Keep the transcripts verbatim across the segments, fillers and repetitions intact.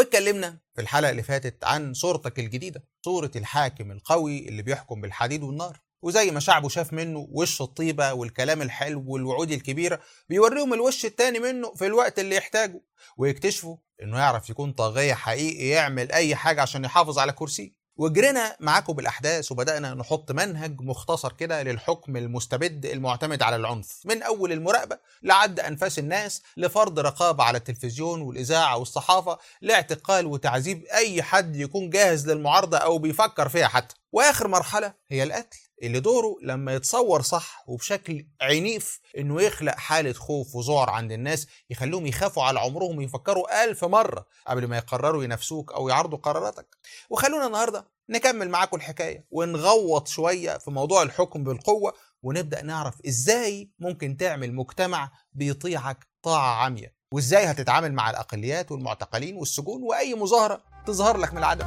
واتكلمنا في الحلقة اللي فاتت عن صورتك الجديدة، صورة الحاكم القوي اللي بيحكم بالحديد والنار، وزي ما شعبه شاف منه وش الطيبة والكلام الحلو والوعود الكبيرة، بيوريهم الوش التاني منه في الوقت اللي يحتاجه، ويكتشفوا انه يعرف يكون طاغية حقيقي يعمل اي حاجة عشان يحافظ على كرسيه. وجرينا معاكم بالاحداث وبدأنا نحط منهج مختصر كده للحكم المستبد المعتمد على العنف، من اول المراقبة لعد انفاس الناس، لفرض رقابة على التلفزيون والاذاعة والصحافة، لاعتقال وتعذيب اي حد يكون جاهز للمعارضة او بيفكر فيها حتى. واخر مرحلة هي القتل، اللي دوره لما يتصور صح وبشكل عنيف انه يخلق حالة خوف وذعر عند الناس، يخلوهم يخافوا على عمرهم ويفكروا ألف مرة قبل ما يقرروا ينافسوك او يعارضوا قراراتك. وخلونا النهاردة نكمل معاكم الحكاية ونغوط شوية في موضوع الحكم بالقوة، ونبدأ نعرف ازاي ممكن تعمل مجتمع بيطيعك طاعة عمياء، وازاي هتتعامل مع الأقليات والمعتقلين والسجون وأي مظاهرة تظهر لك من العدم.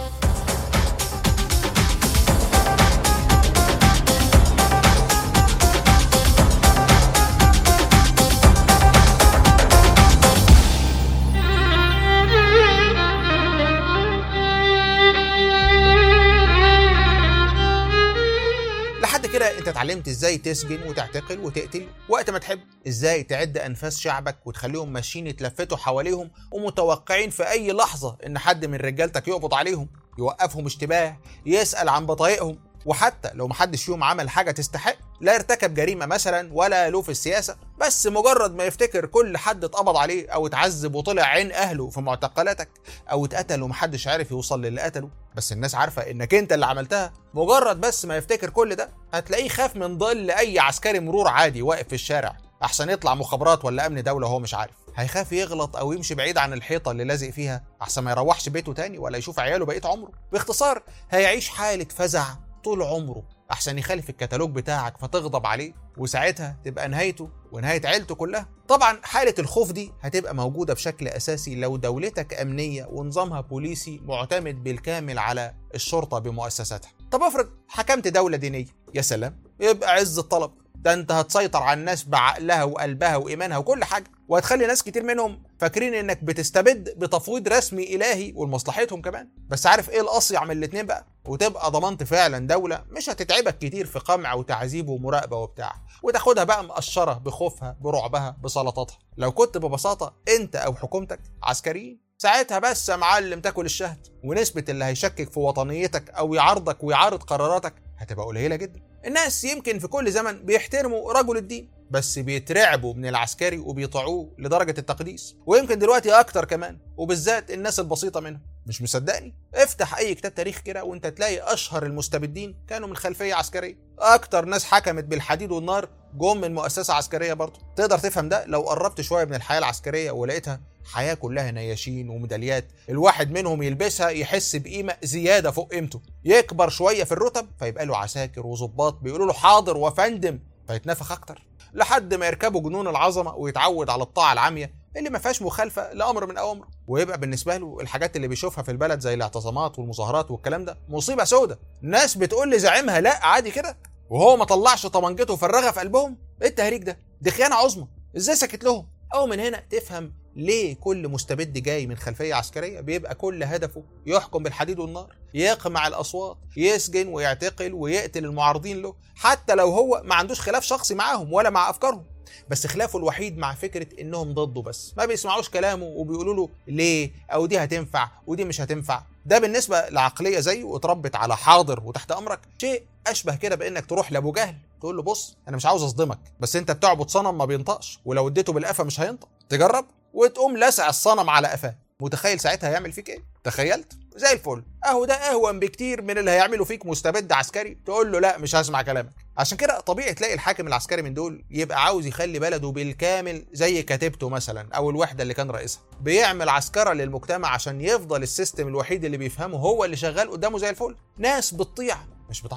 كده انت اتعلمت ازاي تسجن وتعتقل وتقتل وقت ما تحب، ازاي تعد انفاس شعبك وتخليهم ماشيين يتلفتوا حواليهم ومتوقعين في اي لحظة ان حد من رجالتك يقبض عليهم، يوقفهم اشتباه، يسأل عن بطايقهم، وحتى لو محدش فيهم عمل حاجة تستحق، لا ارتكب جريمة مثلا ولا له في السياسة، بس مجرد ما يفتكر كل حد اتقبض عليه او اتعذب وطلع عين اهله في معتقلاتك او اتقتل ومحدش عارف يوصل للي قتله، بس الناس عارفة انك انت اللي عملتها، مجرد بس ما يفتكر كل ده هتلاقيه خاف من ظل اي عسكري مرور عادي واقف في الشارع، احسن يطلع مخابرات ولا امن دولة وهو مش عارف. هيخاف يغلط او يمشي بعيد عن الحيطة اللي لازق فيها احسن ما يروحش بيته تاني ولا يشوف عياله بقية عمره. باختصار هيعيش حالة فزع طول عمره احسن يخالف الكتالوج بتاعك فتغضب عليه، وساعتها تبقى نهايته ونهاية عيلته كلها. طبعا حالة الخوف دي هتبقى موجودة بشكل اساسي لو دولتك امنية ونظامها بوليسي معتمد بالكامل على الشرطة بمؤسساتها. طب افرض حكمت دولة دينية، يا سلام، يبقى عز الطلب، ده انت هتسيطر على الناس بعقلها وقلبها وايمانها وكل حاجة، وهتخلي ناس كتير منهم فاكرين انك بتستبد بتفويض رسمي الهي ولمصلحتهم كمان. بس عارف ايه الاصيع من الاتنين بقى؟ وتبقى ضمنت فعلا دولة مش هتتعبك كتير في قمع وتعذيب ومراقبة وبتاع، وتاخدها بقى مقشرة بخوفها برعبها بسلطاتها. لو كنت ببساطة انت او حكومتك عسكريين، ساعتها بس يا معلم تاكل الشهد، ونسبة اللي هيشكك في وطنيتك او يعارضك ويعارض قراراتك هتبقى قليلة جدا. الناس يمكن في كل زمن بيحترموا رجل الدين، بس بيترعبوا من العسكري وبيطيعوه لدرجة التقديس، ويمكن دلوقتي اكتر كمان، وبالذات الناس البسيطة منهم. مش مصدقني؟ افتح اي كتاب تاريخ كده وانت تلاقي اشهر المستبدين كانوا من خلفية عسكرية. اكتر ناس حكمت بالحديد والنار جم من مؤسسة عسكرية برضه. تقدر تفهم ده لو قربت شوية من الحياة العسكرية ولقيتها حياة كلها نياشين وميداليات، الواحد منهم يلبسها يحس بقيمة زيادة فوق قيمته، يكبر شوية في الرتب فيبقى له عساكر وضباط بيقولوا له حاضر وفندم فيتنفخ اكتر، لحد ما يركبوا جنون العظمة ويتعود على الطاعة العامية اللي ما فيهاش مخالفة لأمر من أوامره، ويبقى بالنسبة له الحاجات اللي بيشوفها في البلد زي الاعتصامات والمظاهرات والكلام ده مصيبة سودة. ناس بتقول لزعيمها لا عادي كده وهو ما طلعش طمانجته وفرغها في قلبهم. ايه التهريج ده؟ دي خيانة عظمى، ازاي سكت لهم؟ أو من هنا تفهم ليه كل مستبد جاي من خلفية عسكرية بيبقى كل هدفه يحكم بالحديد والنار، يقمع الأصوات، يسجن ويعتقل ويقتل المعارضين له، حتى لو هو ما عندوش خلاف شخصي معاهم ولا مع أفكارهم، بس خلافه الوحيد مع فكرة إنهم ضده بس، ما بيسمعوش كلامه وبيقولوا له ليه أو دي هتنفع ودي مش هتنفع. ده بالنسبة لعقلية زيه واتربت على حاضر وتحت أمرك شيء أشبه كده بإنك تروح لأبو جهل تقول له بص أنا مش عاوز أصدمك، بس أنت بتعبد صنم ما بينطقش ولو اديته بالقفا مش هينطق، تجرب؟ وتقوم لسع الصنم على قفاه. متخيل ساعتها هيعمل فيك ايه؟ تخيلت؟ زي الفل. اهو ده اهون بكتير من اللي هيعمله فيك مستبد عسكري تقول له لا مش هسمع كلامك. عشان كده طبيعي تلاقي الحاكم العسكري من دول يبقى عاوز يخلي بلده بالكامل زي كتيبته مثلا او الوحده اللي كان رئيسها، بيعمل عسكره للمجتمع عشان يفضل السيستم الوحيد اللي بيفهمه هو اللي شغال قدامه زي الفل. ناس بتطيع مش بتعارض،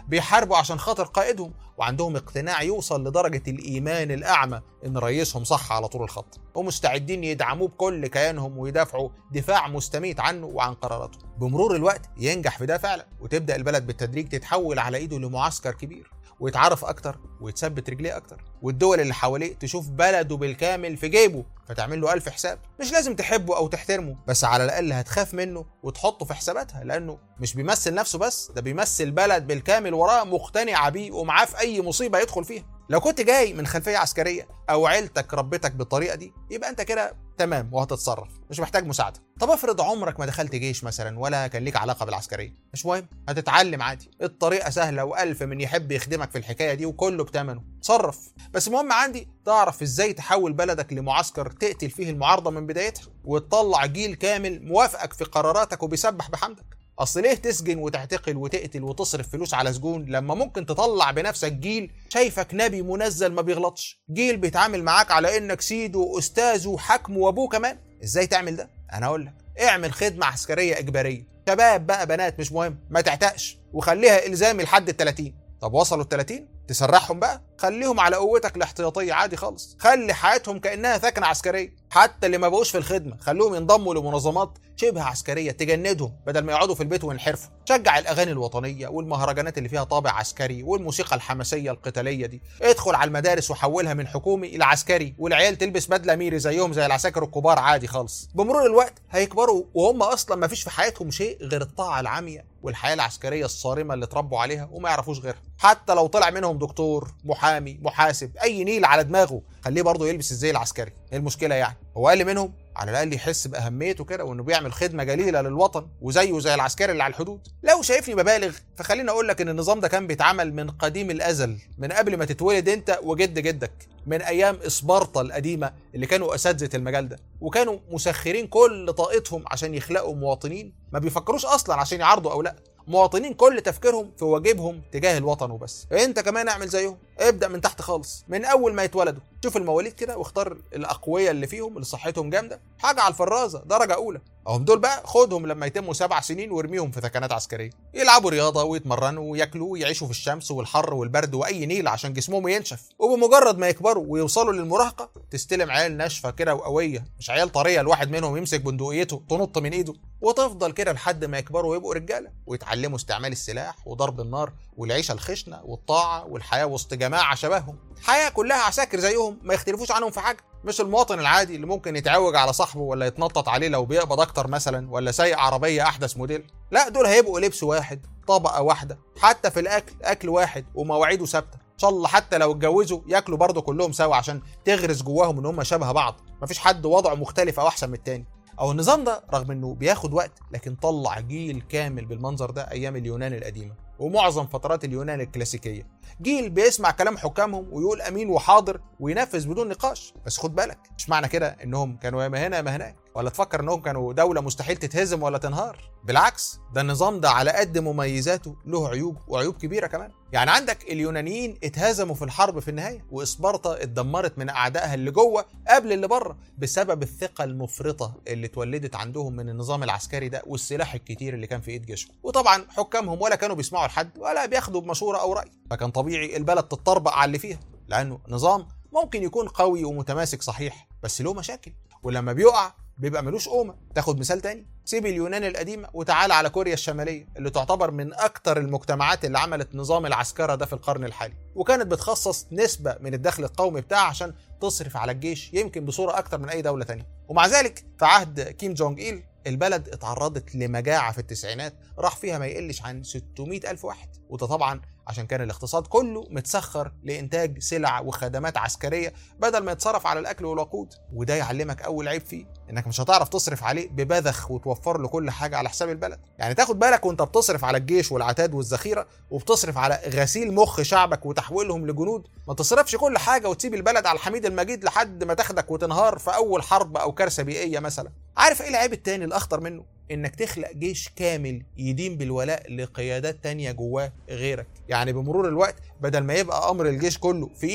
بيحاربوا عشان خاطر قائدهم، وعندهم اقتناع يوصل لدرجة الإيمان الأعمى إن رئيسهم صح على طول الخط، ومستعدين يدعموه بكل كيانهم ويدافعوا دفاع مستميت عنه وعن قراراته. بمرور الوقت ينجح في ده فعلا، وتبدأ البلد بالتدريج تتحول على إيده لمعسكر كبير، ويتعرف أكتر ويتثبت رجليه أكتر، والدول اللي حواليه تشوف بلده بالكامل في جيبه فتعمل له ألف حساب. مش لازم تحبه أو تحترمه، بس على الأقل هتخاف منه وتحطه في حساباتها، لأنه مش بيمثل نفسه بس، ده بيمثل بلد بالكامل وراه مقتنعة بيه ومعاه في أي مصيبة يدخل فيها. لو كنت جاي من خلفية عسكرية أو عيلتك ربتك بالطريقة دي يبقى أنت كده تمام وهتتصرف، مش محتاج مساعدة. طب افرض عمرك ما دخلت جيش مثلا ولا كان ليك علاقة بالعسكرية، مش مهم، هتتعلم عادي، الطريقة سهلة وألف من يحب يخدمك في الحكاية دي وكله بتمنه، تصرف. بس مهم عندي تعرف ازاي تحول بلدك لمعسكر تقتل فيه المعارضة من بدايتها، وتطلع جيل كامل موافقك في قراراتك وبيسبح بحمدك. اصل ليه تسجن وتعتقل وتقتل وتصرف فلوس على سجون لما ممكن تطلع بنفسك جيل شايفك نبي منزل ما بيغلطش، جيل بيتعامل معاك على انك سيده واستاذه وحاكمه وابوه كمان؟ ازاي تعمل ده؟ انا اقول لك، اعمل خدمة عسكرية اجبارية، شباب بقى بنات مش مهم، ما تعتقش، وخليها الزامي لحد التلاتين. طب وصلوا التلاتين تسرحهم بقى، خليهم على قوتك الاحتياطية عادي خالص، خلي حياتهم كأنها ثكنة عسكرية. حتى اللي ما بقوش في الخدمة خلوهم ينضموا لمنظمات شبه عسكرية تجندهم بدل ما يقعدوا في البيت وينحرفوا. شجع الأغاني الوطنية والمهرجانات اللي فيها طابع عسكري والموسيقى الحماسية القتالية دي، ادخل على المدارس وحولها من حكومي إلى عسكري، والعيال تلبس بدلة ميري زيهم زي العساكر الكبار عادي خالص. بمرور الوقت هيكبروا وهم أصلا ما فيش في حياتهم شيء غير الطاعة العامية والحياة العسكرية الصارمة اللي اتربوا عليها وما يعرفوش غيرها. حتى لو طلع منهم دكتور، محامي، محاسب، أي نيل على دماغه، خليه برضه يلبس الزي العسكري. ايه المشكلة يعني؟ هو أقل منهم؟ على الأقل يحس بأهميته كده وإنه بيعمل خدمة جليلة للوطن وزيه زي العسكري اللي على الحدود. لو شايفني ببالغ فخليني أقول لك إن النظام ده كان بيتعمل من قديم الأزل، من قبل ما تتولد أنت وجد جدك، من أيام إسبارتا القديمة اللي كانوا أساتذة المجال ده، وكانوا مسخرين كل طاقتهم عشان يخلقوا مواطنين ما بيفكروش أصلا عشان يعارضوا أو لأ، مواطنين كل تفكيرهم في واجبهم تجاه الوطن وبس. انت كمان اعمل زيهم، ابدأ من تحت خالص، من اول ما يتولدوا. شوف المواليد كده واختار الاقوياء اللي فيهم اللي صحتهم جامده، حاجه على الفرازه درجه اولى، اهم دول بقى خدهم لما يتموا سبع سنين وارميهم في ثكنات عسكريه، يلعبوا رياضه ويتمرنوا وياكلوا ويعيشوا في الشمس والحر والبرد واي نيل عشان جسمهم ينشف. وبمجرد ما يكبروا ويوصلوا للمراهقه تستلم عيال ناشفه كده وقويه، مش عيال طريه الواحد منهم يمسك بندقيته تنط من ايده، وتفضل كده لحد ما يكبروا ويبقوا رجاله ويتعلموا استعمال السلاح وضرب النار والعيشه الخشنه والطاعه والحياه وسط جماعه شبههم، حياه كلها عساكر زيهم ما يختلفوش عنهم في حاجه. مش المواطن العادي اللي ممكن يتعوج على صاحبه ولا يتنطط عليه لو بيقبض اكتر مثلا، ولا سايق عربيه احدث موديل. لا، دول هيبقوا لبس واحد، طبقه واحده، حتى في الاكل اكل واحد ومواعيده ثابته. ان شاء الله حتى لو اتجوزوا ياكلوا برضه كلهم سوا عشان تغرس جواهم ان هم شبه بعض، مفيش حد وضعه مختلف او احسن من التاني. او النظام ده رغم انه بياخد وقت لكن طلع جيل كامل بالمنظر ده ايام اليونان القديمه ومعظم فترات اليونان الكلاسيكيه، جيل بيسمع كلام حكامهم ويقول امين وحاضر وينفذ بدون نقاش. بس خد بالك، مش معنى كده انهم كانوا يا ما هنا يا ما هناك، ولا تفكر انهم كانوا دوله مستحيل تتهزم ولا تنهار. بالعكس، ده النظام ده على قد مميزاته له عيوب وعيوب كبيره كمان. يعني عندك اليونانيين اتهزموا في الحرب في النهايه، واسبارتا اتدمرت من اعدائها اللي جوه قبل اللي بره بسبب الثقه المفرطه اللي اتولدت عندهم من النظام العسكري ده والسلاح الكتير اللي كان في ايد جيشهم. وطبعا حكامهم ولا كانوا بيسمعوا لحد ولا بياخدوا بمشوره او راي، فكان طبيعي البلد تتطربق على اللي فيها، لانه نظام ممكن يكون قوي ومتماسك صحيح بس له مشاكل، ولما بيقع بيبقى ملوش قومه. تاخد مثال تاني، سيب اليونان القديمه وتعال على كوريا الشماليه اللي تعتبر من اكتر المجتمعات اللي عملت نظام العسكره ده في القرن الحالي، وكانت بتخصص نسبه من الدخل القومي بتاعها عشان تصرف على الجيش يمكن بصوره اكتر من اي دوله تانيه. ومع ذلك في عهد كيم جونج إيل البلد اتعرضت لمجاعه في التسعينات راح فيها ما يقلش عن ستمائة ألف واحد، وده طبعا عشان كان الاقتصاد كله متسخر لإنتاج سلع وخدمات عسكرية بدل ما يتصرف على الأكل والوقود. وده يعلمك أول عيب فيه، إنك مش هتعرف تصرف عليه ببذخ وتوفر له كل حاجة على حساب البلد. يعني تاخد بالك وانت بتصرف على الجيش والعتاد والذخيرة وبتصرف على غسيل مخ شعبك وتحويلهم لجنود، ما تصرفش كل حاجة وتسيب البلد على الحميد المجيد لحد ما تاخدك وتنهار في أول حرب أو كارثة بيئية مثلا. عارف إيه العيب التاني الأخطر منه؟ انك تخلق جيش كامل يدين بالولاء لقيادات تانية جواه غيرك. يعني بمرور الوقت بدل ما يبقى امر الجيش كله في ايدك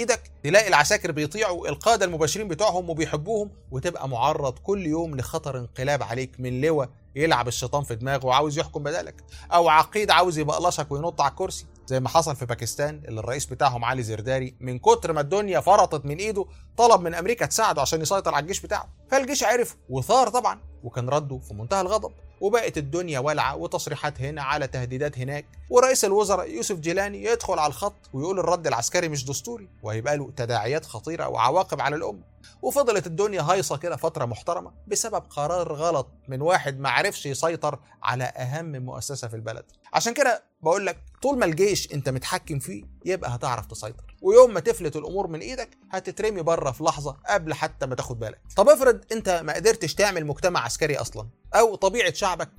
تلاقي العساكر بيطيعوا القاده المباشرين بتوعهم وبيحبوهم، وتبقى معرض كل يوم لخطر انقلاب عليك من لواء يلعب الشيطان في دماغه وعاوز يحكم بدالك، او عقيد عاوز يبقلشك وينط على الكرسي زي ما حصل في باكستان اللي الرئيس بتاعهم علي زرداري من كتر ما الدنيا فرطت من ايده طلب من امريكا تساعده عشان يسيطر على الجيش بتاعه، فالجيش عرف وثار طبعا، وكان رده في منتهى الغضب، وبقت الدنيا ولعه وتصريحات هنا على تهديدات هناك، ورئيس الوزراء يوسف جيلاني يدخل على الخط ويقول الرد العسكري مش دستوري وهيبقى له تداعيات خطيره وعواقب على الامه. وفضلت الدنيا هايصه كده فتره محترمه بسبب قرار غلط من واحد ما عرفش يسيطر على اهم مؤسسه في البلد. عشان كده بقول لك طول ما الجيش انت متحكم فيه يبقى هتعرف تسيطر، ويوم ما تفلت الامور من ايدك هتترمي بره في لحظه قبل حتى ما تاخد بالك. طب افرض انت ما قدرتش تعمل مجتمع عسكري اصلا، او طبيعه شعبك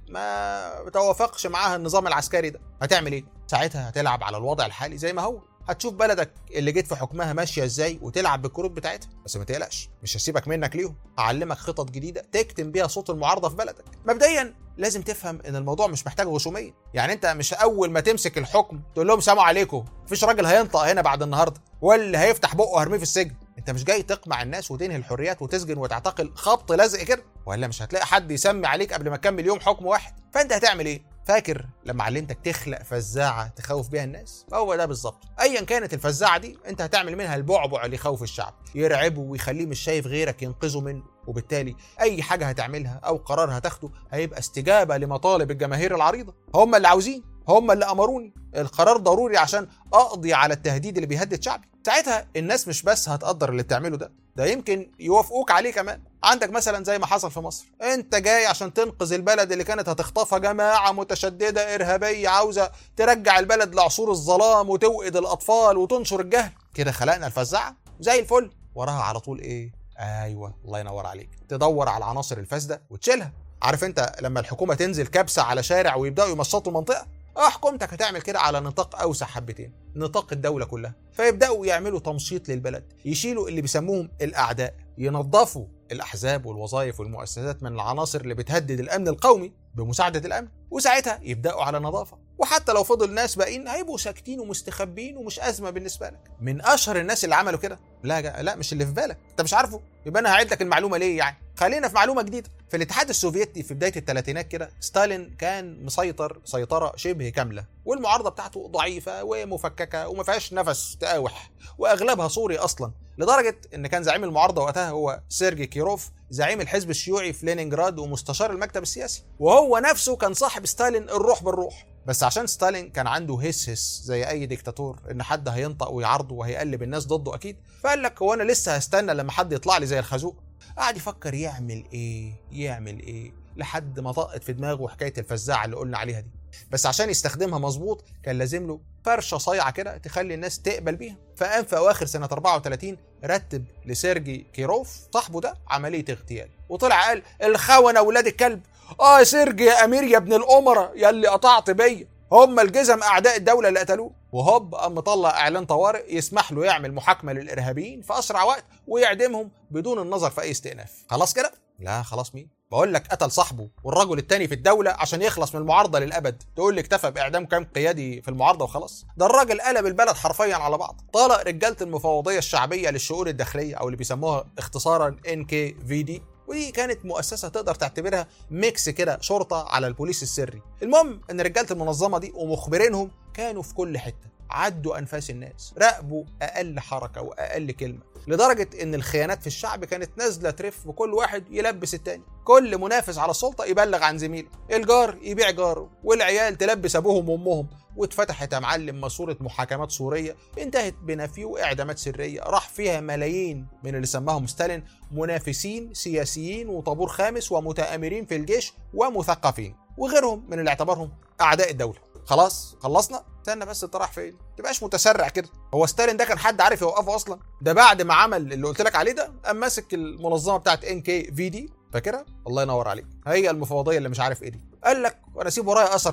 ما توافقش معاها النظام العسكري ده، هتعمل ايه؟ ساعتها هتلعب على الوضع الحالي زي ما هو، هتشوف بلدك اللي جيت في حكمها ماشيه ازاي وتلعب بالكروت بتاعتها. بس ما تقلقش، مش هسيبك منك ليهم، هعلمك خطط جديده تكتم بيها صوت المعارضه في بلدك. مبدئيا لازم تفهم ان الموضوع مش محتاج غشوميه، يعني انت مش اول ما تمسك الحكم تقول لهم سلام عليكم، مفيش راجل هينطق هنا بعد النهارده، واللي هيفتح بقه هرميه في السجن. انت مش جاي تقمع الناس وتنهي الحريات وتسجن وتعتقل خبط لزق كده، ولا مش هتلاقي حد يسمي عليك قبل ما تكمل يوم حكم واحد. فانت هتعمل ايه؟ فاكر لما علمتك تخلق فزاعه تخوف بيها الناس؟ هو ده بالظبط. ايا كانت الفزاعه دي انت هتعمل منها البعبع اللي يخوف الشعب، يرعبه ويخليه مش شايف غيرك ينقذه منه، وبالتالي اي حاجه هتعملها او قرار هتاخده هيبقى استجابه لمطالب الجماهير العريضه. هم اللي عاوزين، هم اللي امروني، القرار ضروري عشان اقضي على التهديد اللي بيهدد شعبي. ساعتها الناس مش بس هتقدر اللي بتعمله ده، ده يمكن يوافقوك عليه كمان. عندك مثلا زي ما حصل في مصر، انت جاي عشان تنقذ البلد اللي كانت هتخطفها جماعه متشدده ارهابيه عاوزه ترجع البلد لعصور الظلام وتوقد الاطفال وتنشر الجهل. كده خلقنا الفزاعه زي الفل، وراها على طول ايه؟ ايوه الله ينور عليك، تدور على العناصر الفاسده وتشيلها. عارف انت لما الحكومه تنزل كبسه على شارع ويبداوا يمشطوا المنطقه؟ اه حكومتك هتعمل كده على نطاق اوسع حبتين، نطاق الدوله كلها. فيبداوا يعملوا تمشيط للبلد، يشيلوا اللي بيسموهم الاعداء، ينظفوا الاحزاب والوظائف والمؤسسات من العناصر اللي بتهدد الامن القومي بمساعده الامن، وساعتها يبداوا على نظافه. وحتى لو فضل ناس باقيين هيبقوا ساكتين ومستخبين ومش ازمه بالنسبه لك. من اشهر الناس اللي عملوا كده، لا جا... لا مش اللي في بالك، انت مش عارفه، يبقى انا هعيد لك المعلومه ليه يعني؟ خلينا في معلومه جديده. في الاتحاد السوفيتي في بدايه الثلاثينات كده، ستالين كان مسيطر سيطره شبه كامله، والمعارضه بتاعته ضعيفه ومفككه وما فيهاش نفس تقاوح، واغلبها سوري اصلا، لدرجه ان كان زعيم المعارضه وقتها هو سيرجي كيروف، زعيم الحزب الشيوعي في لينينجراد ومستشار المكتب السياسي، وهو نفسه كان صاحب ستالين الروح بالروح. بس عشان ستالين كان عنده هس هس زي اي ديكتاتور ان حد هينطق ويعارضه وهيقلب الناس ضده اكيد، فقال لك هو انا لسه هستنى لما حد يطلع لي زي الخازوق؟ قاعد يفكر يعمل ايه يعمل ايه لحد ما طقت في دماغه حكايه الفزاعه اللي قلنا عليها دي. بس عشان يستخدمها مظبوط كان لازم له فرشه صايعه كده تخلي الناس تقبل بيها. فقام في اواخر سنه أربعة وثلاثين رتب لسيرجي كيروف صاحبه ده عمليه اغتيال، وطلع قال الخونه ولاد الكلب، اه سيرجي يا امير يا ابن الامراء يا اللي قطعت بيا، هم الجزم اعداء الدوله اللي قتلوه. وهوب قام مطلع اعلان طوارئ يسمح له يعمل محاكمه للارهابيين في اسرع وقت ويعدمهم بدون النظر في اي استئناف. خلاص كده؟ لا خلاص مين؟ بقول لك قتل صاحبه والرجل التاني في الدوله عشان يخلص من المعارضه للابد، تقول لي اكتفى باعدام كام قيادي في المعارضه وخلاص؟ ده الراجل قلب البلد حرفيا على بعض، طلق رجاله المفوضيه الشعبيه للشؤون الداخليه او اللي بيسموها اختصارا إن كي في دي، ودي كانت مؤسسه تقدر تعتبرها ميكس كده شرطه على البوليس السري. المهم ان رجاله المنظمه دي ومخبرينهم كانوا في كل حته، عدوا انفاس الناس، راقبوا اقل حركه واقل كلمه، لدرجه ان الخيانات في الشعب كانت نازله ترف وكل واحد يلبس التاني، كل منافس على السلطه يبلغ عن زميله، الجار يبيع جاره، والعيال تلبس ابوهم وامهم، واتفتحت يا معلم ماسوره محاكمات سوريه انتهت بنفي واعدامات سريه راح فيها ملايين من اللي سماهم ستالين منافسين سياسيين وطابور خامس ومتآمرين في الجيش ومثقفين وغيرهم من اللي اعتبرهم اعداء الدوله. خلاص خلصنا؟ استنى بس انت رايح فين؟ ما تبقاش متسرع كده. هو ستالين ده كان حد عارف يوقفه اصلا؟ ده بعد ما عمل اللي قلت لك عليه ده قام ماسك المنظمه بتاعت إن كي في دي، فاكرها؟ الله ينور عليك، هي المفوضيه اللي مش عارف ايه دي. قال لك وانا اسيب ورايا اثر ليه؟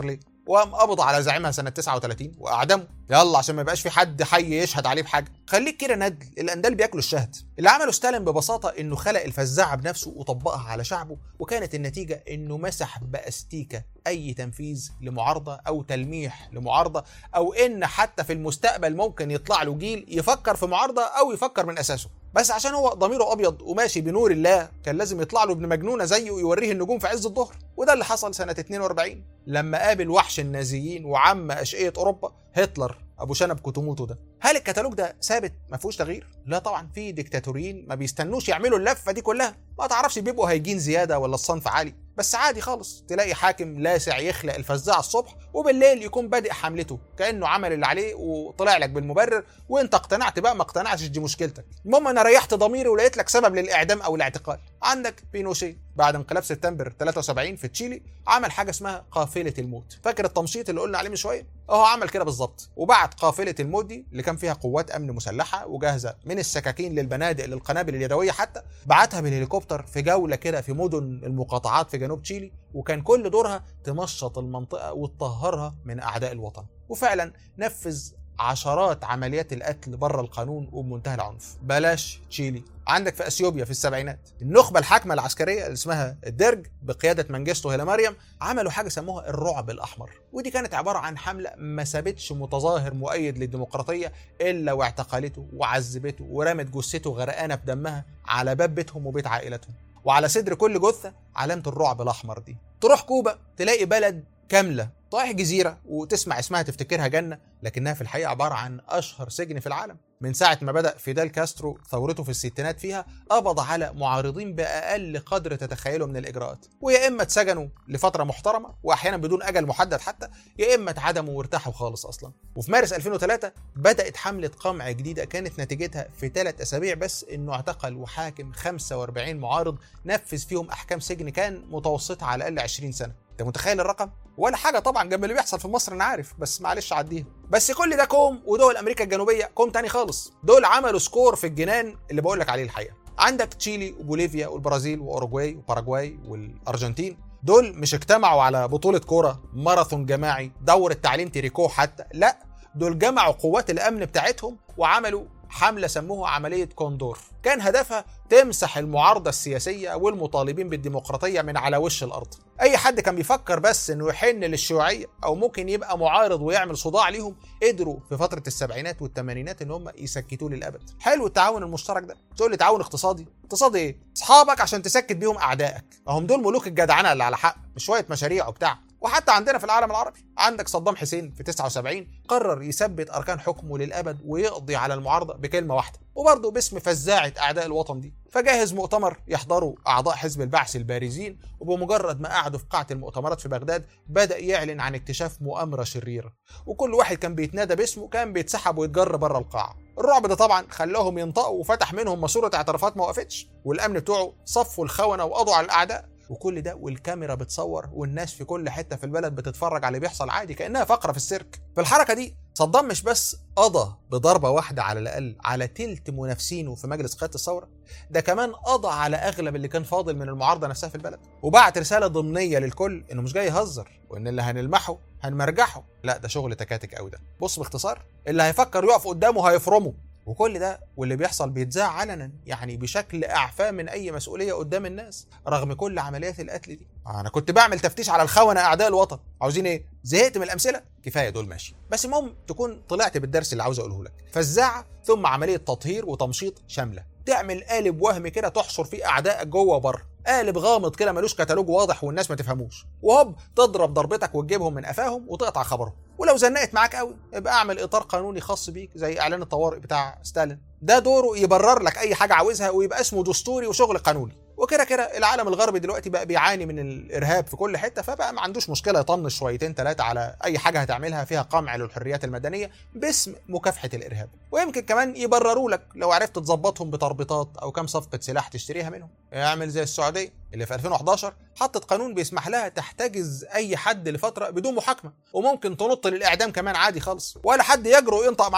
وقام قبض على زعيمها سنه تسعة وثلاثين واعدمه، يلا عشان ما يبقاش في حد حي يشهد عليه بحاجه. خليك كده ندل، الاندال بياكلوا الشهد. اللي عمله ستالين ببساطه انه خلق الفزاعه بنفسه وطبقها على شعبه، وكانت النتيجه انه مسح باستيكه اي تنفيذ لمعارضه او تلميح لمعارضه، او ان حتى في المستقبل ممكن يطلع له جيل يفكر في معارضه او يفكر من اساسه. بس عشان هو ضميره ابيض وماشي بنور الله، كان لازم يطلع له ابن مجنونه زيه ويوريه النجوم في عز الظهر. وده اللي حصل سنه اتنين واربعين لما قابل وحش النازيين وعم اشقيه اوروبا هتلر ابو شنب كتموتو ده. هل الكتالوج ده ثابت ما فيهوش تغيير؟ لا طبعا، في ديكتاتوريين ما بيستنوش يعملوا اللفه دي كلها، ما تعرفش بيبقوا هايجين زياده ولا الصنف عالي، بس عادي خالص تلاقي حاكم لاسع يخلق الفزاعه الصبح وبالليل يكون بادئ حملته كانه عمل اللي عليه وطلع لك بالمبرر، وانت اقتنعت بقى ما اقتنعتش دي مشكلتك. المهم انا ريحت ضميري ولقيت لك سبب للاعدام او الاعتقال. عندك بينوشيه بعد انقلاب سبتمبر تلاتة وسبعين في تشيلي عمل حاجه اسمها قافله الموت. فاكر التمشيط اللي قلنا عليه من شويه؟ اهو عمل كده بالظبط، وبعت قافله الموت دي اللي كان فيها قوات امن مسلحه وجاهزه من السكاكين للبنادق للقنابل اليدويه حتى، بعتها بالهليكوبتر في جوله كده في مدن المقاطعات في جنوب تشيلي، وكان كل دورها تمشط المنطقه وتطهرها من اعداء الوطن. وفعلا نفذ عشرات عمليات القتل بره القانون وبمنتهى العنف. بلاش تشيلي، عندك في اثيوبيا في السبعينات النخبه الحاكمه العسكريه اللي اسمها الدرج بقياده منجستو هيلا مريم عملوا حاجه سموها الرعب الاحمر، ودي كانت عباره عن حمله ما سابتش متظاهر مؤيد للديمقراطيه الا واعتقلته وعذبته ورمت جثته غرقانه بدمها على باب بيتهم وبيت عائلتهم، وعلى صدر كل جثه علامه الرعب الاحمر دي. تروح كوبا تلاقي بلد كامله طايح جزيره وتسمع اسمها تفتكرها جنه، لكنها في الحقيقه عباره عن اشهر سجن في العالم. من ساعه ما بدا فيدال كاسترو ثورته في الستينات فيها قبض على معارضين باقل قدر تتخيله من الاجراءات، ويا اما اتسجنوا لفتره محترمه واحيانا بدون اجل محدد حتى، يا اما اتعدموا وارتاحوا خالص اصلا. وفي مارس ألفين وثلاثة بدات حمله قمع جديده كانت نتيجتها في ثلاث اسابيع بس انه اعتقل وحاكم خمسة واربعين معارض نفذ فيهم احكام سجن كان متوسطها على الاقل عشرين سنه. انت متخيل الرقم؟ ولا حاجه طبعا جنب اللي بيحصل في مصر، انا عارف، بس معلش عديها. بس كل ده كوم، ودول امريكا الجنوبيه كوم تاني خالص. دول عملوا سكور في الجنان اللي بقول لك عليه الحقيقه. عندك تشيلي وبوليفيا والبرازيل واوروجواي وباراجواي والارجنتين، دول مش اجتمعوا على بطوله كوره ماراثون جماعي دوره تعليم تريكو حتى، لا دول جمعوا قوات الامن بتاعتهم وعملوا حملة سموها عملية كوندور، كان هدفها تمسح المعارضة السياسية والمطالبين بالديمقراطية من على وش الأرض. أي حد كان بيفكر بس إنه يحن للشيوعية أو ممكن يبقى معارض ويعمل صداع ليهم، قدروا في فترة السبعينات والثمانينات إن هم يسكتوه للأبد. حلو التعاون المشترك ده. تقول لي تعاون اقتصادي؟ اقتصادي إيه؟ أصحابك عشان تسكت بيهم أعدائك، هم دول ملوك الجدعنة اللي على حق، مش شوية مشاريع وبتاع. وحتى عندنا في العالم العربي عندك صدام حسين في تسعة وسبعين قرر يثبت أركان حكمه للأبد ويقضي على المعارضة بكلمة واحدة، وبرضه باسم فزاعة أعداء الوطن دي. فجهز مؤتمر يحضروا أعضاء حزب البعث البارزين، وبمجرد ما قعدوا في قاعة المؤتمرات في بغداد بدأ يعلن عن اكتشاف مؤامرة شريرة، وكل واحد كان بيتنادى باسمه كان بيتسحب ويتجر بره القاعة. الرعب ده طبعا خلاهم ينطقوا وفتح منهم ماسورة اعترافات ما وقفتش، والأمن بتوعه صفوا الخونة وقضوا على الأعداء. وكل ده والكاميرا بتصور والناس في كل حتة في البلد بتتفرج على اللي بيحصل عادي كأنها فقرة في السيرك. في الحركة دي صدام مش بس قضى بضربة واحدة على الأقل على تلت منافسينه في مجلس قيادة الثورة، ده كمان قضى على أغلب اللي كان فاضل من المعارضة نفسها في البلد، وبعت رسالة ضمنية للكل إنه مش جاي يهزر وإن اللي هنلمحه هنمرجحه، لا ده شغل تكاتك قوي ده. بص باختصار، اللي هيفكر يقف قدامه هيفرمه. وكل ده واللي بيحصل بيتذاع علنا، يعني بشكل اعفى من اي مسؤوليه قدام الناس، رغم كل عمليات القتل دي. انا كنت بعمل تفتيش على الخونه اعداء الوطن، عاوزين ايه؟ زهقت من الامثله؟ كفايه دول ماشي. بس المهم تكون طلعت بالدرس اللي عاوز اقوله لك. فزاعه ثم عمليه تطهير وتمشيط شامله، تعمل قالب وهمي كده تحصر فيه اعدائك جوه وبره، قالب غامض كده ملوش كتالوج واضح والناس ما تفهموش، وهوب تضرب ضربتك وتجيبهم من قفاهم وتقطع خبرهم. ولو زنقت معاك قوي ابقى اعمل اطار قانوني خاص بيك زي اعلان الطوارئ بتاع ستالين، ده دوره يبرر لك اي حاجه عاوزها ويبقى اسمه دستوري وشغل قانوني. وكده كده العالم الغربي دلوقتي بقى بيعاني من الارهاب في كل حته، فبقى ما عندوش مشكله يطنش شويتين ثلاثه على اي حاجه هتعملها فيها قمع للحريات المدنيه باسم مكافحه الارهاب. ويمكن كمان يبرروا لك لو عرفت تظبطهم بتربيطات او كام صفقه سلاح تشتريها منهم. اعمل زي السعوديه اللي في ألفين وحداشر حطت قانون بيسمح لها تحتجز اي حد لفتره بدون محاكمه، وممكن تنط للاعدام كمان عادي خالص، ولا حد يجرؤ ينطق معاها.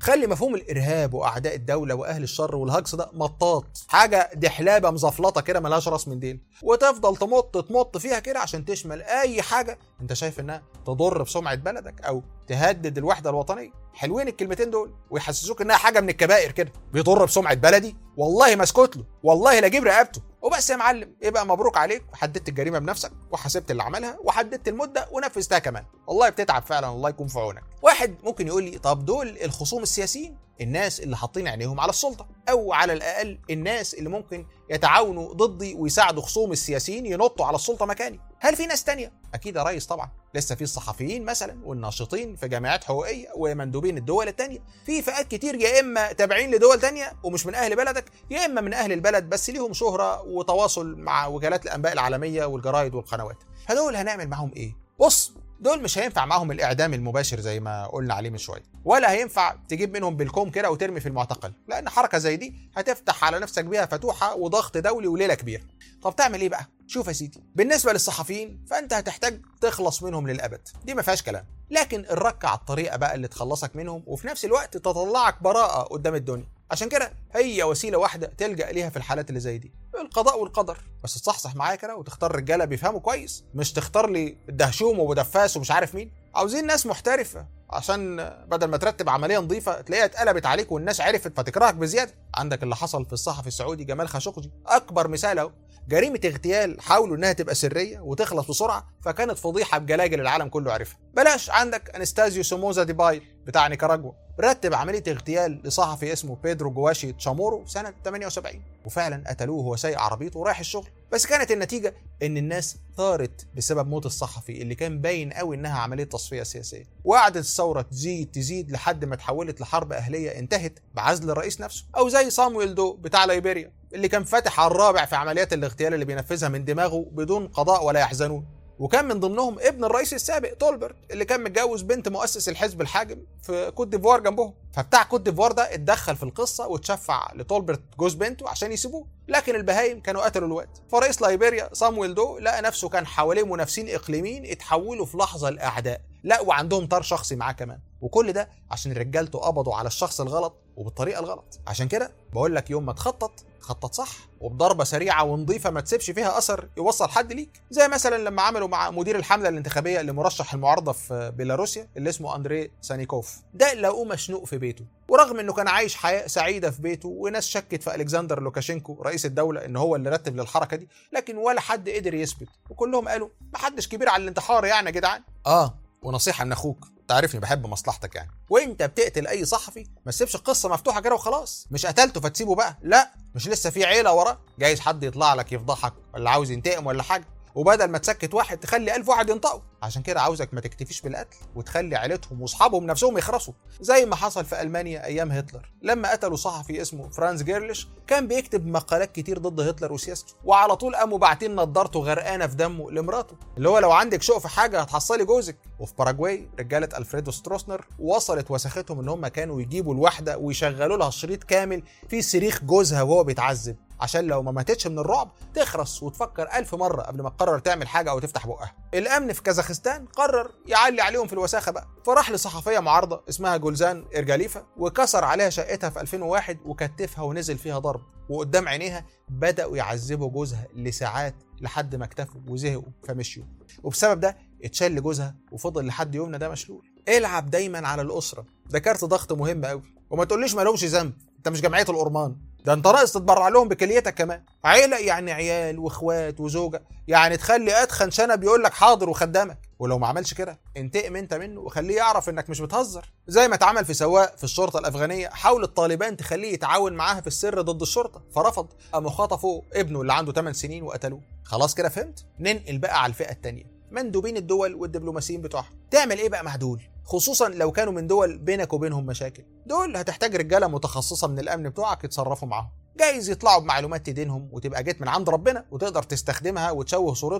تخلي مفهوم الارهاب واعداء الدوله واهل الشر والهجص ده مطاط، حاجه دحلابه مزفلطه كده ملهاش راس من ديل، وتفضل تمط تمط فيها كده عشان تشمل اي حاجه انت شايف انها تضر بسمعه بلدك او تهدد الوحده الوطنيه. حلوين الكلمتين دول ويحسسوك انها حاجه من الكبائر كده، بيضر بسمعه بلدي والله ما اسكت له، والله لا اجيب رقبته. وبس يا معلم، يبقى مبروك عليك، حددت الجريمه بنفسك وحسبت اللي عملها وحددت المده ونفذتها كمان. والله بتتعب فعلا، الله يكون في عونك. واحد ممكن يقول لي طب دول الخصوم السياسيين، الناس اللي حاطين عينيهم على السلطه، او على الاقل الناس اللي ممكن يتعاونوا ضدي ويساعدوا خصوم السياسيين ينطوا على السلطه مكاني. هل في ناس تانية؟ اكيد يا ريس طبعا، لسه في الصحفيين مثلا والناشطين في جامعات حقوقيه ومندوبين الدول التانية، في فئات كتير يا اما تابعين لدول تانية ومش من اهل بلدك، يا اما من اهل البلد بس ليهم شهره وتواصل مع وكالات الانباء العالميه والجرايد والقنوات. فدول هنعمل معاهم ايه؟ بص، دول مش هينفع معاهم الاعدام المباشر زي ما قلنا عليه من شويه، ولا هينفع تجيب منهم بالكوم كده وترمي في المعتقل، لان حركه زي دي هتفتح على نفسك بيها فتوحه وضغط دولي وليله كبيره. طب تعمل ايه بقى؟ شوف يا سيدي، بالنسبه للصحفيين فانت هتحتاج تخلص منهم للابد، دي ما فيهاش كلام، لكن الركع على الطريقه بقى اللي تخلصك منهم وفي نفس الوقت تطلعك براءه قدام الدنيا. عشان كده هي وسيله واحده تلجأ ليها في الحالات اللي زي دي، القضاء والقدر. بس تصحصح معايا كده وتختار رجاله بيفهموا كويس، مش تختار لي الدهشوم وبدفاس ومش عارف مين. عاوزين ناس محترفه، عشان بدل ما ترتب عمليه نظيفه تلاقيها اتقلبت عليك والناس عرفت فتكرهك بزياده. عندك اللي حصل في الصحفي السعودي جمال خاشقجي، اكبر مثال اهو. جريمه اغتيال حاولوا انها تبقى سريه وتخلص بسرعه، فكانت فضيحه بجلاجل العالم كله عرفها. بلاش، عندك انستازيو سوموزا ديبايل بتاع نيكاراجوا، رتب عمليه اغتيال لصحفي اسمه بيدرو جواشي تشامورو سنه ثمانية وسبعين، وفعلا قتلوه وهو سايق عربيته ورايح الشغل. بس كانت النتيجه ان الناس ثارت بسبب موت الصحفي اللي كان باين قوي انها عمليه تصفيه سياسيه، وقعدت الثوره تزيد تزيد لحد ما اتحولت لحرب اهليه انتهت بعزل الرئيس نفسه. او زي صامويل دو بتاع ليبيريا اللي كان فاتح على الرابع في عمليات الاغتيال اللي بينفذها من دماغه بدون قضاء ولا يحزنون، وكان من ضمنهم ابن الرئيس السابق تولبرت اللي كان متجوز بنت مؤسس الحزب الحاكم في كوت ديفوار جنبهم. فبتاع كوت ديفوار ده اتدخل في القصه وتشفع لتولبرت جوز بنته عشان يسيبوه، لكن البهايم كانوا قتلوا الواد. فرئيس ليبيريا صامويل دو لقى نفسه كان حواليه منافسين اقليميين اتحولوا في لحظه لاعداء، لا وعندهم طار شخصي معاه كمان، وكل ده عشان رجالته قبضوا على الشخص الغلط وبالطريقه الغلط. عشان كده بقول لك يوم ما تخطط خطط صح وبضربه سريعه ونظيفه ما تسيبش فيها اثر يوصل حد ليك، زي مثلا لما عملوا مع مدير الحمله الانتخابيه لمرشح المعارضه في بيلاروسيا اللي اسمه اندري سانيكوف. ده لقوه مشنوق في بيته، ورغم انه كان عايش حياه سعيده في بيته وناس شكت في الكسندر لوكاشينكو رئيس الدوله ان هو اللي رتب للحركه دي، لكن ولا حد قدر يثبت، وكلهم قالوا ما حدش كبير على الانتحار يعني يا جدعان. اه ونصيحه من اخوك، تعرفني بحب مصلحتك يعني، وانت بتقتل اي صحفي ما تسيبش القصه مفتوحه كده وخلاص. مش قتلته فتسيبه بقى، لا، مش لسه في عيله وراه، جايز حد يطلع لك يفضحك ولا عاوز ينتقم ولا حاجه، وبدل ما تسكت واحد تخلي ألف واحد ينطقوا. عشان كده عاوزك ما تكتفيش بالقتل وتخلي عيلتهم واصحابهم نفسهم يخرسوا، زي ما حصل في ألمانيا ايام هتلر لما قتلوا صحفي اسمه فرانز جيرلش كان بيكتب مقالات كتير ضد هتلر وسياسته، وعلى طول قاموا باعتين نضارته غرقانه في دمه لمراته، اللي هو لو عندك شوق في حاجه هتحصلي جوزك. وفي باراجواي رجاله الفريدو ستروسنر وصلت وسختهم ان هم كانوا يجيبوا الواحده ويشغلوا لها شريط كامل فيه صريخ جوزها وهو بيتعذب، عشان لو ما ماتتش من الرعب تخرس وتفكر ألف مرة قبل ما تقرر تعمل حاجة أو تفتح بقها. الأمن في كازاخستان قرر يعلي عليهم في الوساخة بقى، فراح لصحفية معارضة اسمها جولزان إرجاليفا وكسر عليها شقتها في ألفين وواحد وكتفها ونزل فيها ضرب، وقدام عينيها بدأوا يعذبوا جوزها لساعات لحد ما اكتفوا وزهقوا فمشيوا، وبسبب ده اتشل جوزها وفضل لحد يومنا ده مشلول. العب دايما على الأسرة، ده كارت ضغط مهم قوي، وما تقوليش ما لهمش ذنب، انت مش جمعية الأورمان، ده انت ناقص تتبرع لهم بكليتك كمان. عيلة يعني عيال واخوات وزوجة، يعني تخلي ادخن شنب يقول لك حاضر وخدامك، ولو ما عملش كده انتقم انت منه وخليه يعرف انك مش بتهزر، زي ما اتعمل في سواق في الشرطة الأفغانية حاول الطالبان تخليه يتعاون معاها في السر ضد الشرطة فرفض، قاموا خطفوا ابنه اللي عنده ثمانية سنين وقتلوه. خلاص كده فهمت؟ ننقل بقى على الفئة التانية، مندوبين الدول والدبلوماسيين بتوعها. تعمل ايه بقى مع دول؟ خصوصا لو كانوا من دول بينك وبينهم مشاكل، دول هتحتاج رجاله متخصصه من الامن بتوعك يتصرفوا معاهم، جايز يطلعوا بمعلومات تدينهم وتبقى جت من عند ربنا وتقدر تستخدمها وتشوه صورتهم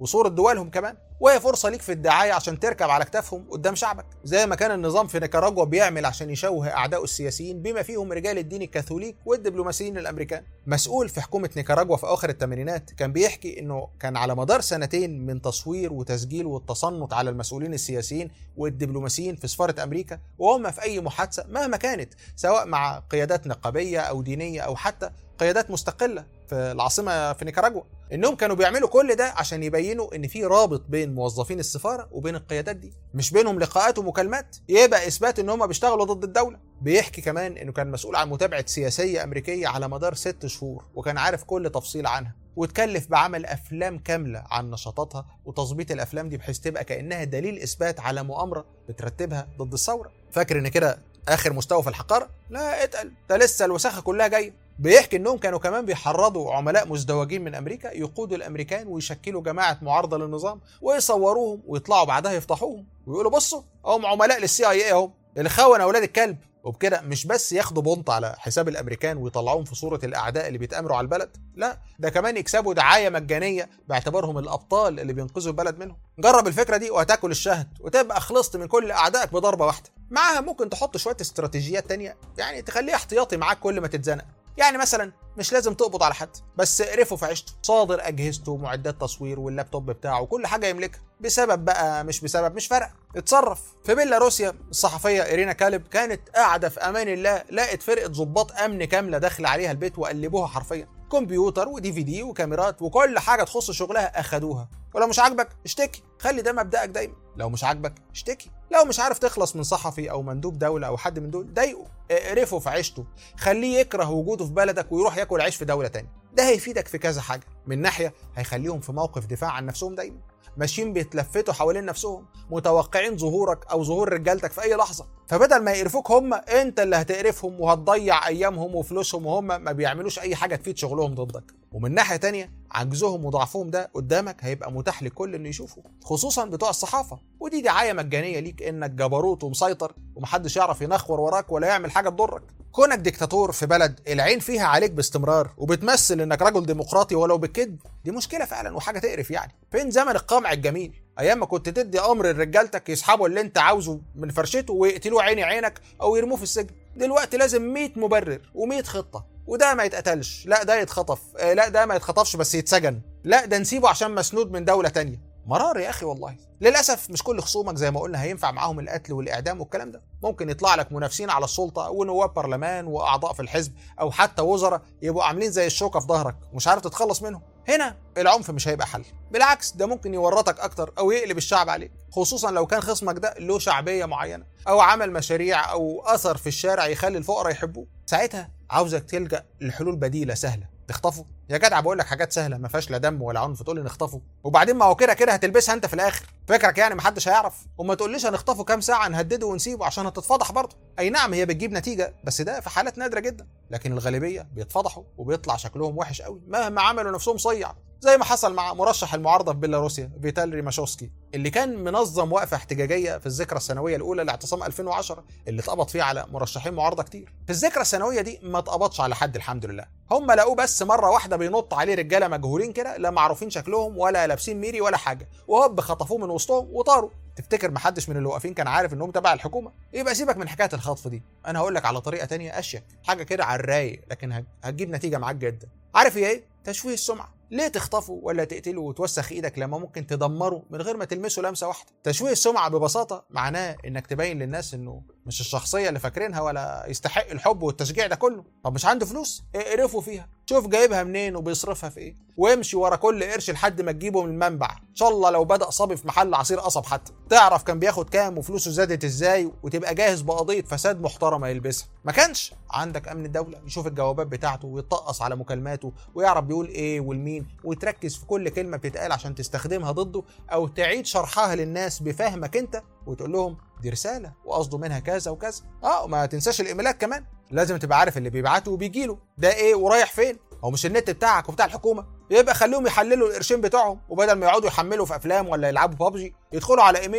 وصورة دولهم كمان، وهي فرصة ليك في الدعاية عشان تركب على كتافهم قدام شعبك، زي ما كان النظام في نيكاراجوا بيعمل عشان يشوه أعدائه السياسيين بما فيهم رجال الدين الكاثوليك والدبلوماسيين الأمريكان. مسؤول في حكومة نيكاراجوا في أواخر الثمانينات كان بيحكي إنه كان على مدار سنتين من تصوير وتسجيل والتصنت على المسؤولين السياسيين والدبلوماسيين في سفارة أمريكا وهم في أي محادثة مهما كانت، سواء مع قيادات نقابية أو دينية أو حتى قيادات مستقلة في العاصمة في نيكاراجوا، انهم كانوا بيعملوا كل ده عشان يبينوا ان في رابط بين موظفين السفارة وبين القيادات دي، مش بينهم لقاءات ومكالمات يبقى اثبات ان هم بيشتغلوا ضد الدولة. بيحكي كمان انه كان مسؤول عن متابعة سياسية امريكية على مدار ست شهور وكان عارف كل تفصيل عنها، وتكلف بعمل افلام كاملة عن نشاطاتها وتظبيط الافلام دي بحيث تبقى كأنها دليل اثبات على مؤامرة بترتبها ضد الثورة. فاكر ان كده اخر مستوى في الحقارة؟ لا اتقل، ده لسه الوساخة كلها جاية. بيحكي انهم كانوا كمان بيحرضوا عملاء مزدوجين من امريكا يقودوا الامريكان ويشكلوا جماعه معارضه للنظام ويصوروهم ويطلعوا بعدها يفضحوهم ويقولوا بصوا هم عملاء للسي اي اي اهم الخونه اولاد الكلب. وبكده مش بس ياخدوا بونط على حساب الامريكان ويطلعوهم في صوره الاعداء اللي بيتامروا على البلد، لا ده كمان يكسبوا دعايه مجانيه باعتبارهم الابطال اللي بينقذوا البلد منهم. جرب الفكره دي وهتاكل الشهد وتبقى خلصت من كل اعدائك بضربه واحده. معاها ممكن تحط شويه استراتيجيات تانية يعني تخليه احتياطي معاك كل ما تتزنق. يعني مثلا مش لازم تقبض على حد، بس اقرفه في عيشته، صادر اجهزته ومعدات تصوير واللابتوب بتاعه وكل حاجه يملكها، بسبب بقى مش بسبب مش فارقه، اتصرف. في بيلاروسيا الصحفيه إيرينا كاليب كانت قاعده في امان الله، لقت فرقه ضباط امن كامله داخله عليها البيت وقلبوها حرفيا، كمبيوتر ودي في دي وكاميرات وكل حاجه تخص شغلها اخدوها. ولو مش عاجبك اشتكي، خلي ده مبدأك دايما، لو مش عاجبك اشتكي. لو مش عارف تخلص من صحفي او مندوب دوله او حد من دول ضايقه، اقرفه في عيشته، خليه يكره وجوده في بلدك ويروح ياكل عيش في دوله تانية. ده هيفيدك في كذا حاجه، من ناحيه هيخليهم في موقف دفاع عن نفسهم دايما، ماشيين بيتلفتوا حوالين نفسهم متوقعين ظهورك او ظهور رجالتك في اي لحظه، فبدل ما يقرفوك هم انت اللي هتقرفهم وهتضيع ايامهم وفلوسهم وهم ما بيعملوش اي حاجه تفيد شغلهم ضدك. ومن ناحيه تانية عجزهم وضعفهم ده قدامك هيبقى متاح لكل انه يشوفه، خصوصا بتوع الصحافه، ودي دعايه مجانيه ليك انك جبروت ومسيطر ومحدش يعرف ينخور وراك ولا يعمل حاجه تضرك. كونك ديكتاتور في بلد العين فيها عليك باستمرار وبتمثل انك رجل ديمقراطي ولو بالكذب، دي مشكله فعلا وحاجه تقرف. يعني فين زمن القمع الجميل، ايام ما كنت تدي امر لرجالتك يسحبوا اللي انت عاوزه من فرشته ويقتلوه عيني عينك او يرموه في السجن. دلوقتي لازم مية مبرر ومية خطه، وده ما يتقتلش، لا ده يتخطف، لا ده ما يتخطفش بس يتسجن، لا ده نسيبه عشان مسنود من دوله تانية. مرار يا اخي والله. للاسف مش كل خصومك زي ما قلنا هينفع معاهم القتل والاعدام والكلام ده، ممكن يطلع لك منافسين على السلطه ونواب برلمان واعضاء في الحزب او حتى وزراء يبقوا عاملين زي الشوكه في ظهرك ومش عارف تتخلص منهم. هنا العنف مش هيبقى حل، بالعكس ده ممكن يورطك اكتر او يقلب الشعب عليك، خصوصا لو كان خصمك ده له شعبيه معينه او عمل مشاريع او اثر في الشارع يخلي الفقراء يحبوه. ساعتها عاوزك تلجأ لحلول بديله سهله. تخطفه يا جدع، بقول لك حاجات سهله ما فيهاش لا دم ولا عنف، تقول لي نخطفه وبعدين ما هو كده كده هتلبسها انت في الاخر، فكرك يعني محدش هيعرف؟ وما تقوليش هنخطفه كام ساعه نهدده ونسيبه عشان هتتفضح برضه. اي نعم هي بتجيب نتيجه بس ده في حالات نادره جدا، لكن الغالبيه بيتفضحوا وبيطلع شكلهم وحش قوي مهما عملوا نفسهم صيع، زي ما حصل مع مرشح المعارضه في بيلاروسيا فيتال ريماشوفسكي اللي كان منظم وقفه احتجاجيه في الذكرى السنويه الاولى لاعتصام ألفين وعشرة اللي اتقبض فيه على مرشحين معارضه كتير. في الذكرى السنويه دي ما اتقبضش على حد الحمد لله، هم لقوه بس مره واحده بينط عليه رجاله مجهولين كده لا معروفين شكلهم ولا لابسين ميري ولا حاجه، وهوب خطفوه من وسطهم وطاروا. تفتكر محدش من اللي واقفين كان عارف انهم تبع الحكومه؟ يبقى سيبك من حكايه الخطف دي، انا هقول لك على طريقه تانية اشيك، حاجه كده على الرايق لكن هتجيب نتيجه معاك جدا. عارف هي ايه؟ تشويه السمعه. ليه تخطفه ولا تقتله وتوسخ ايدك لما ممكن تدمره من غير ما تلمسه لمسه واحده؟ تشويه السمعه ببساطه معناه انك تبين للناس انه مش الشخصيه اللي فاكرينها ولا يستحق الحب والتشجيع ده كله. طب مش عنده فلوس؟ اقرفوا فيها، شوف جايبها منين وبيصرفها في ايه، وامشي ورا كل قرش لحد ما تجيبه من المنبع، ان شاء الله لو بدأ صبي في محل عصير قصب حتى، تعرف كان بياخد كام وفلوسه زادت ازاي وتبقى جاهز بقضيه فساد محترمه يلبسها. ما كانش عندك امن الدوله يشوف الجوابات بتاعته ويتطقص على مكالماته ويعرف بيقول ايه والمين، وتركز في كل كلمه بتتقال عشان تستخدمها ضده او تعيد شرحها للناس بفهمك انت وتقول لهم دي رساله وقصده منها كذا وكذا. اه وما تنساش الايميلات كمان، لازم تبقى عارف اللي بيبعته وبيجيله ده ايه ورايح فين. هو مش النت بتاعك وبتاع الحكومه؟ يبقى خليهم يحللوا القرشين بتوعهم، وبدل ما يقعدوا يحملوا في افلام ولا يلعبوا بابجي يدخلوا على ايميله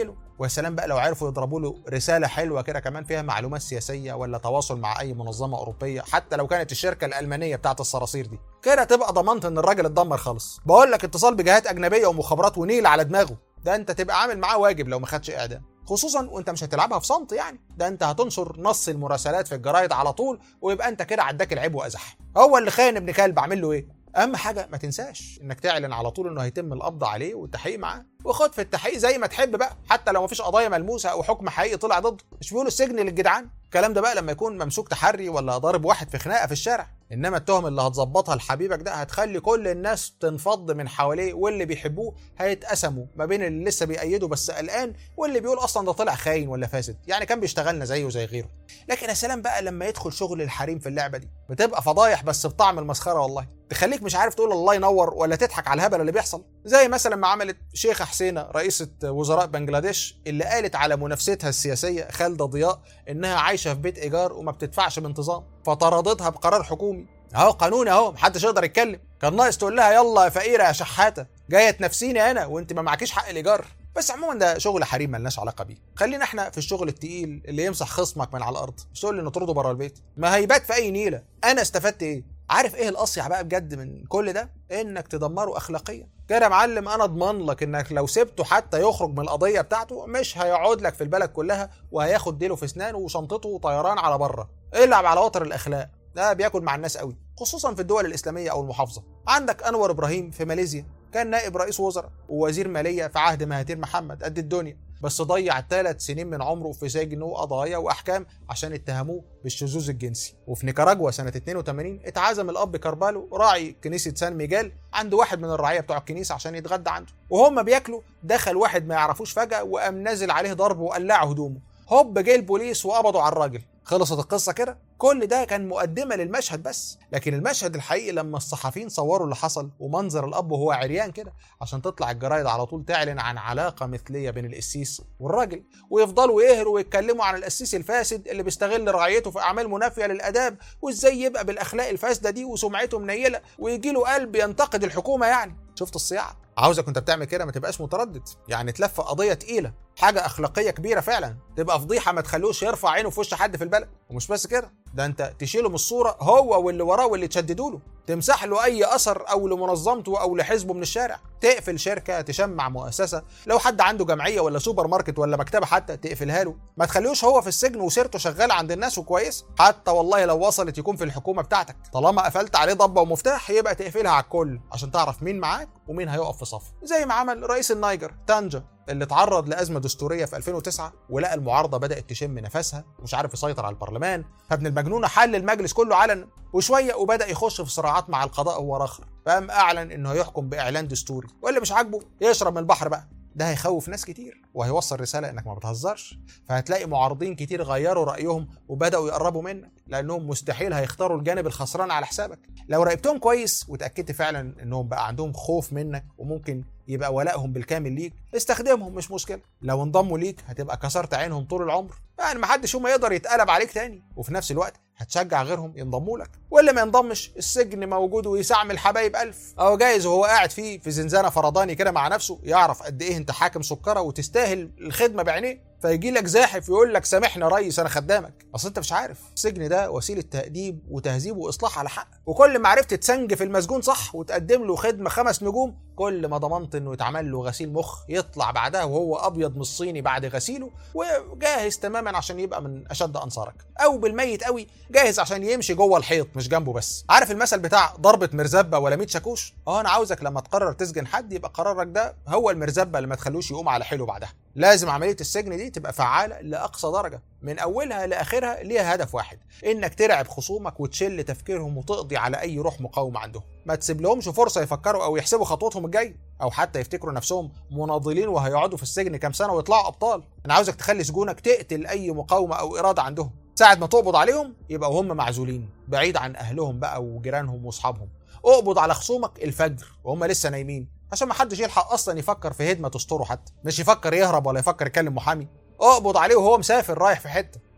ويا سلام بقى لو عرفوا يضربوا له رساله حلوه كده كمان فيها معلومات سياسيه ولا تواصل مع اي منظمه اوروبيه، حتى لو كانت الشركه الالمانيه بتاعت الصراصير دي، كده تبقى ضمنت ان الراجل اتدمر خالص. بقول لك اتصال بجهات اجنبيه ومخابرات ونيل على دماغه، ده انت تبقى عامل معاه واجب لو ما خدش اعدام، خصوصا وانت مش هتلعبها في صمت يعني، ده انت هتنشر نص المراسلات في الجرايد على طول، ويبقى انت كده عداك العيب وازح. هو اللي خاين ابن كلب، اعمل له ايه؟ اهم حاجه ما تنساش انك تعلن على طول انه هيتم القبض عليه والتحقيق معاه، وخد في التحقيق زي ما تحب بقى، حتى لو مفيش قضايا ملموسه او حكم حقيقي طلع ضده. مش بيقولوا السجن للجدعان؟ الكلام ده بقى لما يكون ممسوك تحري ولا ضارب واحد في خناقه في الشارع، انما التهم اللي هتظبطها لحبيبك ده هتخلي كل الناس تنفض من حواليه، واللي بيحبوه هيتقسموا ما بين اللي لسه بيأيده بس قلقان، واللي بيقول اصلا ده طلع خاين ولا فاسد، يعني كان بيشتغلنا زيه زي غيره. لكن يا سلام بقى لما يدخل شغل الحريم في اللعبه دي، بتبقى فضايح بس بطعم المسخره والله، تخليك مش عارف تقول الله ينور ولا تضحك على الهبل اللي بيحصل. زي مثلا ما عملت شيخة حسينة رئيسة وزراء بنجلاديش، اللي قالت على منافستها السياسية خالدة ضياء انها عايشة في بيت ايجار وما بتدفعش بانتظام، فطردتها بقرار حكومي. اهو قانون اهو، محدش يقدر يتكلم. كان ناقص تقول لها يلا يا فقيرة يا شحاتة، جاية تنافسيني انا وانت ما معكيش حق الايجار. بس عموما ده شغل حريم ملناش علاقه بيه، خلينا احنا في الشغل التقيل اللي يمسح خصمك من على الارض، مش تقول لي نطرده بره البيت، ما هيبات في اي نيله. انا استفدت ايه؟ عارف ايه الاصيع بقى بجد من كل ده؟ انك تدمره اخلاقيا كده يا معلم. انا اضمن لك انك لو سبته حتى يخرج من القضيه بتاعته مش هيقعد لك في البلد كلها، وهياخد ديله في اسنانه وشنطته وطيران على بره. العب على وتر الاخلاق، ده بياكل مع الناس قوي، خصوصا في الدول الاسلاميه او المحافظه. عندك انور ابراهيم في ماليزيا، كان نائب رئيس وزراء ووزير ماليه في عهد مهاتير محمد قد الدنيا، بس ضيع ثلاث سنين من عمره في سجن وقضايا واحكام عشان اتهموه بالشذوذ الجنسي. وفي نيكاراجوا سنه اتنين وتمانين اتعزم الاب كاربالو راعي كنيسه سان ميجال عند واحد من الرعايه بتوع الكنيسه عشان يتغدى عنده، وهم بياكلوا دخل واحد ما يعرفوش فجاه وقام نازل عليه ضرب وقلعه هدومه. هوب جه البوليس وقبضوا على الراجل، خلصت القصه كده. كل ده كان مقدمه للمشهد بس، لكن المشهد الحقيقي لما الصحفيين صوروا اللي حصل ومنظر الاب وهو عريان كده، عشان تطلع الجرايد على طول تعلن عن علاقه مثليه بين القسيس والراجل، ويفضلوا يهروا ويتكلموا عن القسيس الفاسد اللي بيستغل رعايته في اعمال منافيه للاداب، وازاي يبقى بالاخلاق الفاسده دي وسمعته منيله ويجي له قلب ينتقد الحكومه. يعني شفت الصياعه؟ عاوزك وانت بتعمل كده ما تبقاش متردد، يعني تلف قضيه تقيله، حاجه اخلاقيه كبيره فعلا، تبقى فضيحه ما تخلوش يرفع عينه في وش حد في البلد. ومش بس كده، ده انت تشيله من الصوره هو واللي وراه واللي تشددوا له، تمسح له اي اثر او لمنظمته او لحزبه من الشارع، تقفل شركه، تشمع مؤسسه، لو حد عنده جمعيه ولا سوبر ماركت ولا مكتبه حتى تقفلها له، ما تخليهوش هو في السجن وسيرته شغاله عند الناس وكويس، حتى والله لو وصلت يكون في الحكومه بتاعتك، طالما قفلت عليه ضبه ومفتاح يبقى تقفلها على الكل عشان تعرف مين معاك ومين هيقف في صف. زي ما عمل رئيس النيجر تانجا اللي اتعرض لازمه دستوريه في ألفين وتسعة، ولقى المعارضه بدات تشم نفسها ومش عارف يسيطر على البرلمان، فابن المجنونه حل المجلس كله علنا وشويه وبدا يخش في صراعات مع القضاء هو راخر، فقام اعلن انه هيحكم باعلان دستوري، واللي مش عاجبه يشرب من البحر بقى. ده هيخوف ناس كتير وهيوصل رساله انك ما بتهزرش، فهتلاقي معارضين كتير غيروا رايهم وبداوا يقربوا منك، لانهم مستحيل هيختاروا الجانب الخسران على حسابك. لو راقبتهم كويس وتاكدت فعلا انهم بقى عندهم خوف منك وممكن يبقى ولائهم بالكامل ليك، استخدمهم مش مشكله. لو انضموا ليك هتبقى كسرت عينهم طول العمر، يعني محدش يوم يقدر يتقلب عليك تاني، وفي نفس الوقت هتشجع غيرهم ينضموا لك. واللي ما ينضمش السجن موجود ويسعمل حبايب الف، او جايز وهو قاعد فيه في زنزانه فرداني كده مع نفسه يعرف قد ايه انت حاكم سكره وتستاهل الخدمه بعينيه، فيجي لك زاحف يقول لك سامحني يا ريس انا خدامك. اصل انت مش عارف السجن ده وسيله تاديب وتهذيب واصلاح على حق، وكل ما عرفت تسنجف المسجون صح وتقدم له خدمه خمس نجوم، كل ما ضمنت انه يتعمل له غسيل مخ يطلع بعدها وهو ابيض من الصيني بعد غسيله، وجاهز تماما عشان يبقى من اشد انصارك، او بالميت قوي جاهز عشان يمشي جوه الحيط مش جنبه بس. عارف المثل بتاع ضربه مرزبه ولا ميت شاكوش؟ اه انا عاوزك لما تقرر تسجن حد يبقى قرارك ده هو المرزبه اللي ما تخلوش يقوم على حيله بعدها. لازم عمليه السجن دي تبقى فعاله لاقصى درجه، من اولها لاخرها ليها هدف واحد، انك ترعب خصومك وتشل تفكيرهم وتقضي على اي روح مقاومه عندهم. ما تسيب لهمش فرصه يفكروا او يحسبوا خطوتهم الجايه، او حتى يفتكروا نفسهم مناضلين وهيقعدوا في السجن كام سنه ويطلعوا ابطال. انا عاوزك تخلي سجونك تقتل اي مقاومه او اراده عندهم، ساعه ما تقبض عليهم يبقى هم معزولين بعيد عن اهلهم بقى وجيرانهم واصحابهم. اقبض على خصومك الفجر وهم لسه نايمين، عشان ما حدش يلحق اصلا يفكر في هدمه تستره، حتى مش يفكر يهرب ولا يفكر يكلم محامي. اقبض عليه وهو مسافر رايح في حته،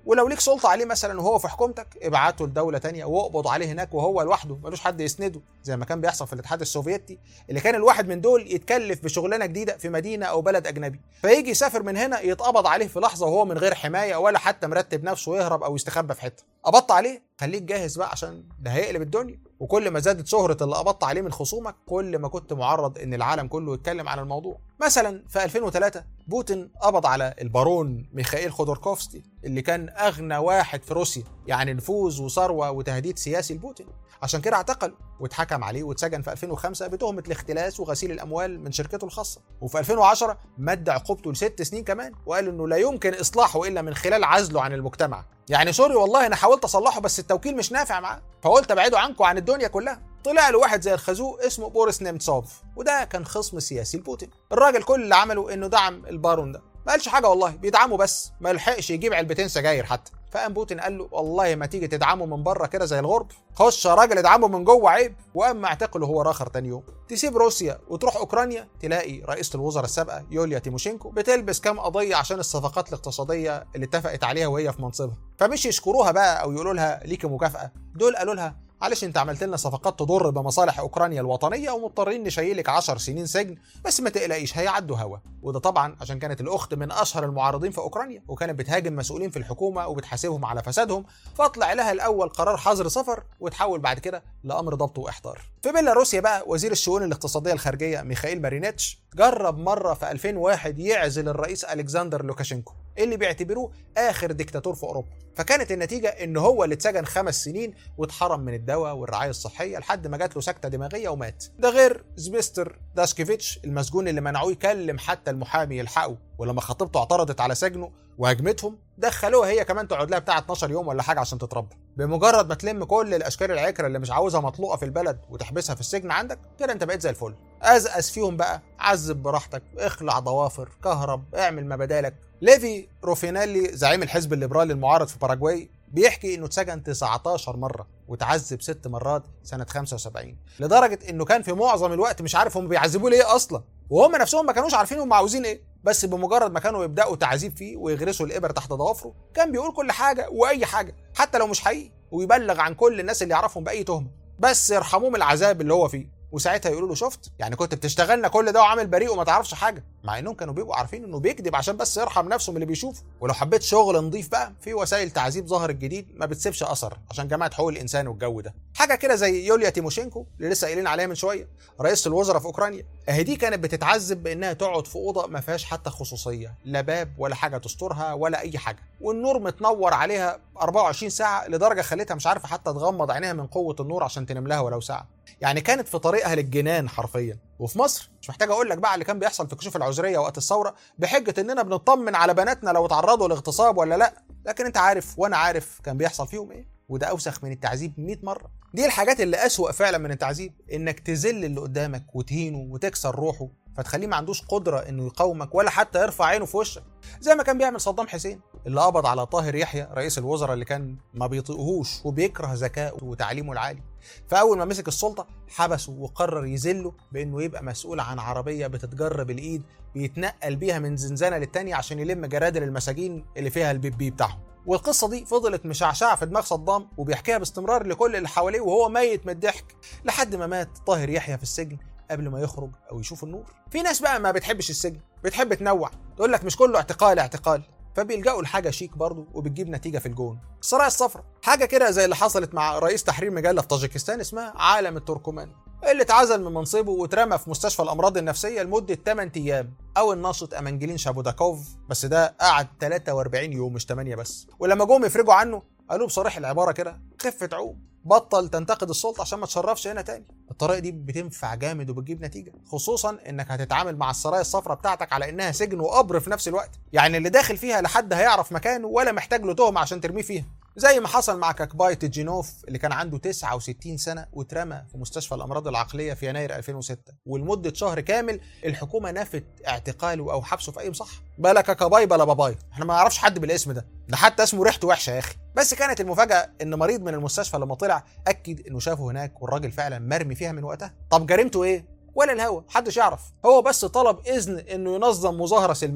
ولو ليك سلطه عليه مثلا وهو في حكومتك ابعته لدوله تانية واقبض عليه هناك وهو لوحده ملوش حد يسنده، زي ما كان بيحصل في الاتحاد السوفيتي اللي كان الواحد من دول يتكلف بشغلانه جديده في مدينه او بلد اجنبي، فيجي يسافر من هنا يتقبض عليه في لحظه وهو من غير حمايه ولا حتى مرتب نفسه يهرب او يستخبى في حته. قبضت عليه خليك جاهز بقى عشان ده هيقلب الدنيا. وكل ما زادت شهره اللي قبضت عليه من خصومك كل ما كنت معرض ان العالم كله يتكلم عن الموضوع. مثلا في ألفين وثلاثة بوتين قبض على البارون ميخائيل خودوركوفسكي اللي كان اغنى واحد في روسيا، يعني نفوذ وثروه وتهديد سياسي لبوتين، عشان كده اعتقله واتحكم عليه واتسجن في ألفين وخمسة بتهمه الاختلاس وغسيل الاموال من شركته الخاصه. وفي ألفين وعشرة مد عقوبته لست سنين كمان وقال انه لا يمكن اصلاحه الا من خلال عزله عن المجتمع. يعني سوري والله انا حاولت اصلحه بس التوكيل مش نافع معاه، فقلت ابعده عنكم عن الدنيا كلها. طلع له واحد زي الخازوق اسمه بوريس نيمتسوف وده كان خصم سياسي لبوتين. الراجل كل اللي عمله انه دعم البارون ده، ما قالش حاجه والله، بيدعمه بس ما لحقش يجيب علبتين سجاير حتى. فقام بوتين قال له والله ما تيجي تدعمه من بره كده زي الغرب، خش يا راجل ادعمه من جوه عيب. وقام معتقله هو راخر تاني يوم. تسيب روسيا وتروح اوكرانيا تلاقي رئيسه الوزراء السابقه يوليا تيموشينكو بتلبس كام قضيه عشان الصفقات الاقتصاديه اللي اتفقت عليها وهي في منصبها. فمش يشكروها بقى او يقولوا لها ليكي مكافاه، دول قالوا لها معلش انت عملت لنا صفقات تضر بمصالح اوكرانيا الوطنيه ومضطرين نشيلك عشر سنين سجن، بس ما تقلقيش هيعدوا هوا. وده طبعا عشان كانت الاخت من اشهر المعارضين في اوكرانيا وكانت بتهاجم مسؤولين في الحكومه وبتحاسبهم على فسادهم، فطلع لها الاول قرار حظر سفر وتحول بعد كده لامر ضبط واحضار. في بيلاروسيا بقى وزير الشؤون الاقتصاديه الخارجيه ميخائيل مارينيتش جرب مره في ألفين وواحد يعزل الرئيس الكسندر لوكاشينكو اللي بيعتبروه اخر ديكتاتور في اوروبا، فكانت النتيجه ان هو اللي اتسجن خمس سنين واتحرم من الدواء والرعايه الصحيه لحد ما جات له سكته دماغيه ومات. ده غير زبيستر داشكيفيتش المسجون اللي منعوه يكلم حتى المحامي يلحقه، ولما خطيبته اعترضت على سجنه وهجمتهم دخلوها هي كمان تقعد لها بتاع اتناشر يوم ولا حاجه عشان تتربى. بمجرد ما تلم كل الاشكال العكره اللي مش عاوزها مطلوقه في البلد وتحبسها في السجن عندك كده انت بقيت زي الفل. ازقز فيهم بقى، عذب براحتك، اخلع ضوافر، كهرب، اعمل ما بدالك. ليفي روفينالي زعيم الحزب الليبرالي المعارض في باراجواي بيحكي انه اتسجن تسعتاشر مره وتعذب ست مرات سنه خمسة وسبعين، لدرجه انه كان في معظم الوقت مش عارف هم بيعذبوه ليه اصلا، وهم نفسهم ما كانوش عارفين هم عاوزين ايه، بس بمجرد ما كانوا يبداوا تعذيب فيه ويغرسوا الابر تحت ضوافره كان بيقول كل حاجه واي حاجه حتى لو مش حقيقي، ويبلغ عن كل الناس اللي يعرفهم باي تهمه بس يرحموه من العذاب اللي هو فيه. وساعتها يقولوا له شفت يعني كنت بتشتغلنا كل ده وعامل بريء وما تعرفش حاجه، مع انهم كانوا بيبقوا عارفين انه بيكذب عشان بس يرحم نفسه من اللي بيشوفه. ولو حبيت شغل نظيف بقى في وسائل تعذيب ظهر الجديد ما بتسيبش اثر عشان جماعه حقوق الانسان والجو ده، حاجه كده زي يوليا تيموشينكو اللي لسه قايلين عليها من شويه رئيسه الوزراء في اوكرانيا. اهي دي كانت بتتعذب بانها تقعد في اوضه ما فيهاش حتى خصوصيه، لا باب ولا حاجه تسترها ولا اي حاجه، والنور متنور عليها أربعة وعشرين ساعه لدرجه خلتها مش عارفه حتى تغمض عينيها من قوه النور عشان تنام لها ولو ساعه. يعني كانت في طريقها للجنان حرفيا. وفي مصر مش محتاج اقول لك بقى اللي كان بيحصل في كشوف العذريه وقت الثوره بحجه اننا بنطمن على بناتنا لو اتعرضوا لاغتصاب ولا لا، لكن انت عارف وانا عارف كان بيحصل فيهم ايه، وده اوسخ من التعذيب مية مره. دي الحاجات اللي اسوأ فعلا من التعذيب، انك تذل اللي قدامك وتهينه وتكسر روحه فتخليه ما عندوش قدره انه يقاومك ولا حتى يرفع عينه في وشك، زي ما كان بيعمل صدام حسين اللي قبض على طاهر يحيى رئيس الوزراء اللي كان ما بيطيقهوش وبيكره ذكائه وتعليمه العالي. فاول ما مسك السلطه حبسه وقرر يذله بانه يبقى مسؤول عن عربيه بتتجر بالايد بيتنقل بيها من زنزانه للتانيه عشان يلم جرادل المساجين اللي فيها البيبي بتاعهم. والقصه دي فضلت مشعشعه في دماغ صدام وبيحكيها باستمرار لكل اللي حواليه وهو ميت من الضحك لحد ما مات طاهر يحيى في السجن قبل ما يخرج او يشوف النور. في ناس بقى ما بتحبش السجن، بتحب تنوع، تقول لك مش كله اعتقال اعتقال، فبيلجأوا لحاجه شيك برضه وبتجيب نتيجه في الجون. السرايا الصفراء حاجه كده زي اللي حصلت مع رئيس تحرير مجله في طاجيكستان اسمها عالم التركمان اللي اتعزل من منصبه واترمى في مستشفى الامراض النفسيه لمده ثمانية ايام، او الناشط امانجيلين شابوداكوف بس ده قعد ثلاثة وأربعين يوم مش ثمانية بس. ولما جم يفرجوا عنه قالوا بصريح العباره كده خفه عوم، بطل تنتقد السلطه عشان ما تشرفش هنا تاني. الطريقه دي بتنفع جامد وبتجيب نتيجه، خصوصا انك هتتعامل مع السرايا الصفراء بتاعتك على انها سجن وقبر في نفس الوقت، يعني اللي داخل فيها لحد هيعرف مكانه ولا محتاج له تهمه عشان ترميه فيها، زي ما حصل مع كاكباي تيجينوف اللي كان عنده تسعة وستين سنه واترمى في مستشفى الامراض العقليه في يناير ألفين وستة، ولمده شهر كامل الحكومه نفت اعتقاله او حبسه في اي مصحه. بلا كاكاباي بلا باباي، احنا ما نعرفش حد بالاسم ده، ده حتى اسمه ريحته وحشه يا اخي. بس كانت المفاجاه ان مريض من المستشفى لما طلع اكد انه شافه هناك والراجل فعلا مرمي فيها من وقتها. طب جريمته ايه؟ ولا الهوا، محدش يعرف، هو بس طلب اذن انه ينظم مظاهره سلميه،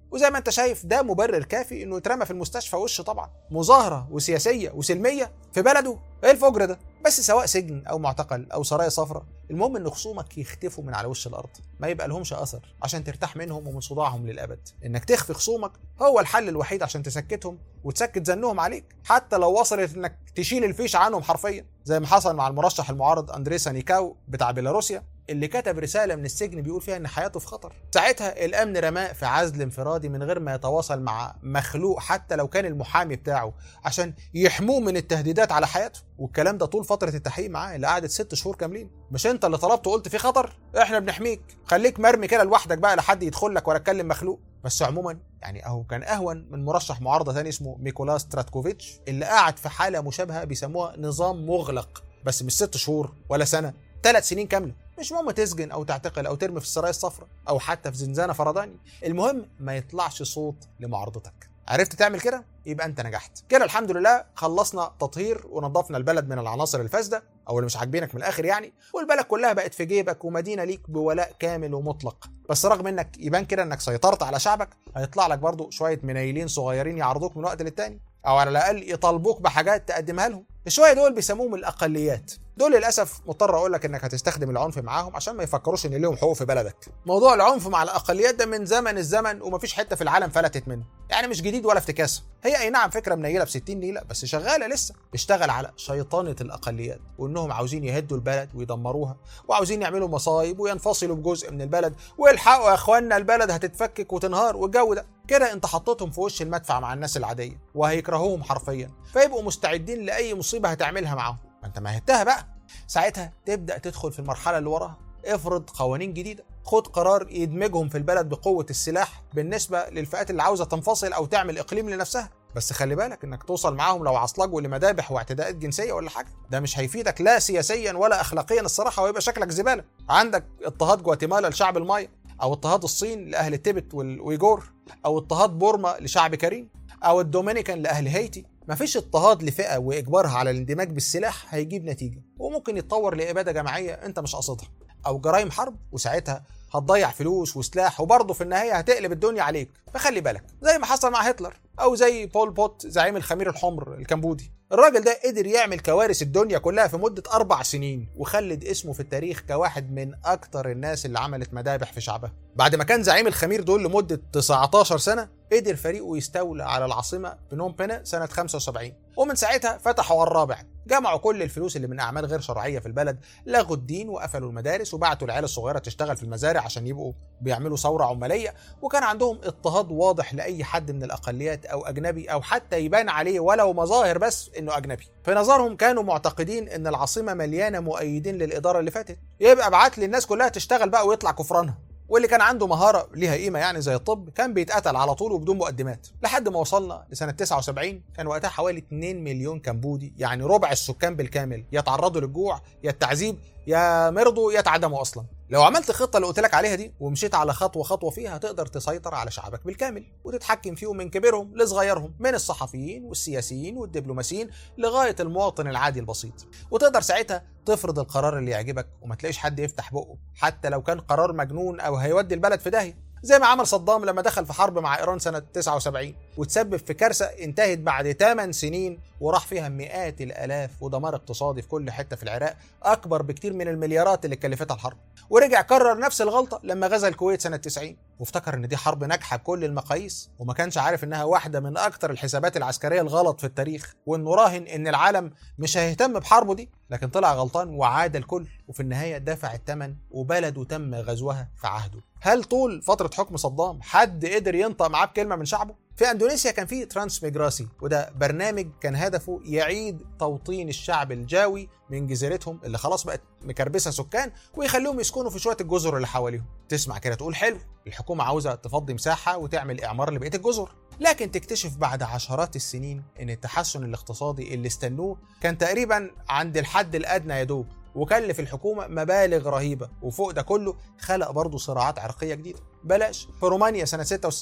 وزي ما انت شايف ده مبرر كافي انه يترمى في المستشفى وش طبعا. مظاهره وسياسيه وسلميه في بلده، ايه الفجر ده؟ بس سواء سجن او معتقل او سرايا صفراء، المهم ان خصومك يختفوا من على وش الارض، ما يبقى لهمش اثر عشان ترتاح منهم ومن صداعهم للابد. انك تخفي خصومك هو الحل الوحيد عشان تسكتهم وتسكت زنهم عليك، حتى لو وصلت انك تشيل الفيش عنهم حرفيا، زي ما حصل مع المرشح المعارض اندري سانيكاو بتاع بيلاروسيا، اللي كتب رساله من السجن بيقول فيها ان حياته في خطر. ساعتها الامن رماه في عزل انفرادي من غير ما يتواصل مع مخلوق حتى لو كان المحامي بتاعه عشان يحموه من التهديدات على حياته. والكلام ده طول فتره التحقيق معاه اللي قعدت ست شهور كاملين. مش انت اللي طلبت وقلت في خطر؟ احنا بنحميك، خليك مرمي كده لوحدك بقى لحد يدخل لك ولا تكلم مخلوق. بس عموما يعني اهو كان اهون من مرشح معارضه ثاني اسمه ميكولاس تراتكوفيتش اللي قاعد في حاله مشابهه بيسموها نظام مغلق، بس مش ست شهور ولا سنه، ثلاث سنين كامله. مش مهم تسجن او تعتقل او ترمي في السرايا الصفراء او حتى في زنزانه فرداني، المهم ما يطلعش صوت لمعارضتك. عرفت تعمل كده؟ يبقى انت نجحت كده. الحمد لله خلصنا تطهير ونظفنا البلد من العناصر الفاسده او اللي مش عاجبينك من الاخر يعني، والبلد كلها بقت في جيبك ومدينه ليك بولاء كامل ومطلق. بس رغم انك يبان كده انك سيطرت على شعبك، هيطلع لك برضو شويه منيلين صغيرين يعرضوك من وقت للتاني، او على الاقل يطالبوك بحاجات تقدمها لهم. الشويه دول بيسموهم الاقليات. دول للاسف مضطر اقول لك انك هتستخدم العنف معاهم عشان ما يفكروش ان ليهم حقوق في بلدك. موضوع العنف مع الاقليات ده من زمن الزمن ومفيش حته في العالم فلتت منه، يعني مش جديد ولا افتكاسه. هي اي نعم فكره منيله ب ستين نيله بس شغاله لسه. بيشتغل على شيطنه الاقليات وانهم عاوزين يهدوا البلد ويدمروها وعاوزين يعملوا مصايب وينفصلوا بجزء من البلد والحقوا يا اخوانا البلد هتتفكك وتنهار والجو ده. كده انت حطيتهم في وش المدفع مع الناس العاديه وهيكرهوهم حرفيا، فيبقوا مستعدين لاي مصيبه هتعملها معاهم. ما انت مهدتها بقى. ساعتها تبدا تدخل في المرحله اللي وراها. افرض قوانين جديده، خد قرار يدمجهم في البلد بقوه السلاح بالنسبه للفئات اللي عاوزه تنفصل او تعمل اقليم لنفسها. بس خلي بالك انك توصل معاهم لو عصلجوا لمذابح واعتداءات جنسيه ولا حاجه، ده مش هيفيدك لا سياسيا ولا اخلاقيا الصراحه، ويبقى شكلك زباله. عندك اضطهاد جواتيمالا لشعب المايا، او اضطهاد الصين لاهل التبت والويجور، او اضطهاد بورما لشعب كريم، او الدومينيكان لاهل هايتي. مفيش اضطهاد لفئه واجبارها على الاندماج بالسلاح هيجيب نتيجه، وممكن يتطور لاباده جماعيه انت مش قاصدها، او جرائم حرب، وساعتها هتضيع فلوس وسلاح وبرضه في النهايه هتقلب الدنيا عليك. فخلي بالك، زي ما حصل مع هتلر او زي بول بوت زعيم الخمير الحمر الكمبودي. الراجل ده قدر يعمل كوارث الدنيا كلها في مده اربع سنين وخلد اسمه في التاريخ كواحد من اكتر الناس اللي عملت مذابح في شعبها. بعد ما كان زعيم الخمير دول لمده تسعتاشر سنه، قدر فريقه يستولى على العاصمه بنوم بينا سنه خمسة وسبعين، ومن ساعتها فتحوا الرابع. جمعوا كل الفلوس اللي من اعمال غير شرعيه في البلد، لغوا الدين وقفلوا المدارس وبعتوا العيال الصغيره تشتغل في المزارع عشان يبقوا بيعملوا ثوره عماليه، وكان عندهم اضطهاد واضح لاي حد من الاقليات او اجنبي او حتى يبان عليه ولو مظاهر بس انه اجنبي. في نظرهم كانوا معتقدين ان العاصمه مليانه مؤيدين للاداره اللي فاتت، يبقى ابعت لي الناس كلها تشتغل بقى ويطلع كفرانها. واللي كان عنده مهاره ليها قيمه يعني زي الطب كان بيتقتل على طول وبدون مقدمات. لحد ما وصلنا لسنه تسعة وسبعين كان وقتها حوالي اتنين مليون كمبودي، يعني ربع السكان بالكامل، يتعرضوا للجوع يا التعذيب يا مرضوا يا اتعدموا اصلا. لو عملت الخطه اللي قلت لك عليها دي ومشيت على خطوه خطوه فيها، هتقدر تسيطر على شعبك بالكامل وتتحكم فيهم من كبيرهم لصغيرهم، من الصحفيين والسياسيين والدبلوماسيين لغايه المواطن العادي البسيط. وتقدر ساعتها تفرض القرار اللي يعجبك وما تلاقيش حد يفتح بقه، حتى لو كان قرار مجنون او هيودي البلد في داهيه، زي ما عمل صدام لما دخل في حرب مع ايران سنه تسعة وسبعين وتسبب في كارثه انتهت بعد ثمان سنين وراح فيها مئات الالاف ودمار اقتصادي في كل حته في العراق اكبر بكتير من المليارات اللي كلفتها الحرب. ورجع كرر نفس الغلطه لما غزا الكويت سنه تسعين وافتكر ان دي حرب ناجحه بكل المقاييس، وما كانش عارف انها واحده من اكتر الحسابات العسكريه الغلط في التاريخ، وانه راهن ان العالم مش هيهتم بحربه دي. لكن طلع غلطان وعاد الكل، وفي النهايه دفع الثمن وبلده تم غزوها في عهده. هل طول فتره حكم صدام حد قدر ينطق معاه بكلمه من شعبه؟ في اندونيسيا كان في ترانسميجراسي، وده برنامج كان هدفه يعيد توطين الشعب الجاوي من جزيرتهم اللي خلاص بقت مكربسه سكان ويخليهم يسكنوا في شويه الجزر اللي حواليهم. تسمع كده تقول حلو، الحكومه عاوزه تفضي مساحه وتعمل اعمار لبقيه الجزر، لكن تكتشف بعد عشرات السنين ان التحسن الاقتصادي اللي استنوه كان تقريبا عند الحد الادنى يا دوب، وكلف الحكومه مبالغ رهيبه، وفوق ده كله خلق برضه صراعات عرقيه جديده. بلاش في رومانيا سنه ستة وستين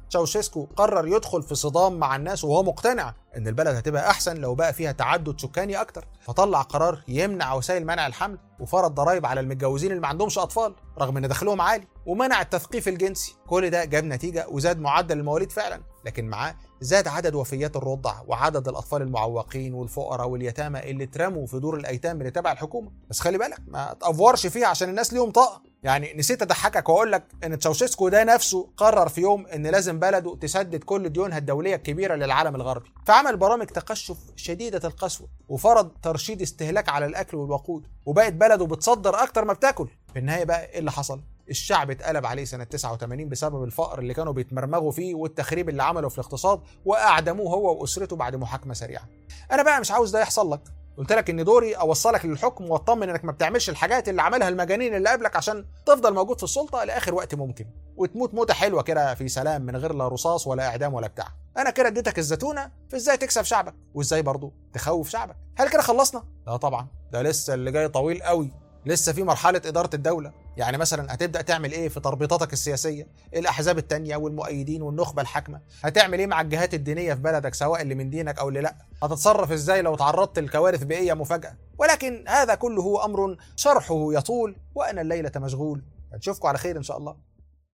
تشاوشيسكو قرر يدخل في صدام مع الناس وهو مقتنع ان البلد هتبقى احسن لو بقى فيها تعدد سكاني اكتر، فطلع قرار يمنع وسائل منع الحمل وفرض ضرائب على المتجوزين اللي ما عندهمش اطفال رغم ان دخلهم عالي، ومنع التثقيف الجنسي. كل ده جاب نتيجه وزاد معدل المواليد فعلا، لكن معاه زاد عدد وفيات الرضع وعدد الاطفال المعوقين والفقراء واليتامى اللي اترموا في دور الايتام اللي تبع الحكومه. بس خلي بالك ما تافورش فيها عشان الناس ليهم طاقه. يعني نسيت اضحكك واقول لك ان تشاوشيسكو ده نفسه قرر في يوم ان لازم بلده تسدد كل ديونها الدوليه الكبيره للعالم الغربي، فعمل برامج تقشف شديده القسوه وفرض ترشيد استهلاك على الاكل والوقود، وبقت بلده بتصدر اكتر ما بتاكل. في النهايه بقى ايه اللي حصل؟ الشعب اتقلب عليه سنة تسعة وثمانين بسبب الفقر اللي كانوا بيتمرمغوا فيه والتخريب اللي عمله في الاقتصاد، واعدموه هو واسرته بعد محاكمة سريعة. انا بقى مش عاوز ده يحصل لك، قلت لك ان دوري اوصلك للحكم واطمن انك ما بتعملش الحاجات اللي عملها المجانين اللي قبلك عشان تفضل موجود في السلطة لاخر وقت ممكن وتموت موتة حلوة كده في سلام من غير لا رصاص ولا اعدام ولا بتاع. انا كده اديتك الزتونة في ازاي تكسب شعبك وازاي برضه تخوف شعبك. هل كده خلصنا؟ لا طبعا، ده لسه اللي جاي طويل قوي، لسه في مرحلة إدارة الدولة. يعني مثلا هتبدأ تعمل إيه في تربيطاتك السياسية؟ الأحزاب التانية والمؤيدين والنخبة الحاكمة؟ هتعمل إيه مع الجهات الدينية في بلدك سواء اللي من دينك أو اللي لأ؟ هتتصرف إزاي لو تعرضت لكوارث بيئية مفاجأة؟ ولكن هذا كله أمر شرحه يطول وأنا الليلة مشغول. نشوفكم على خير إن شاء الله.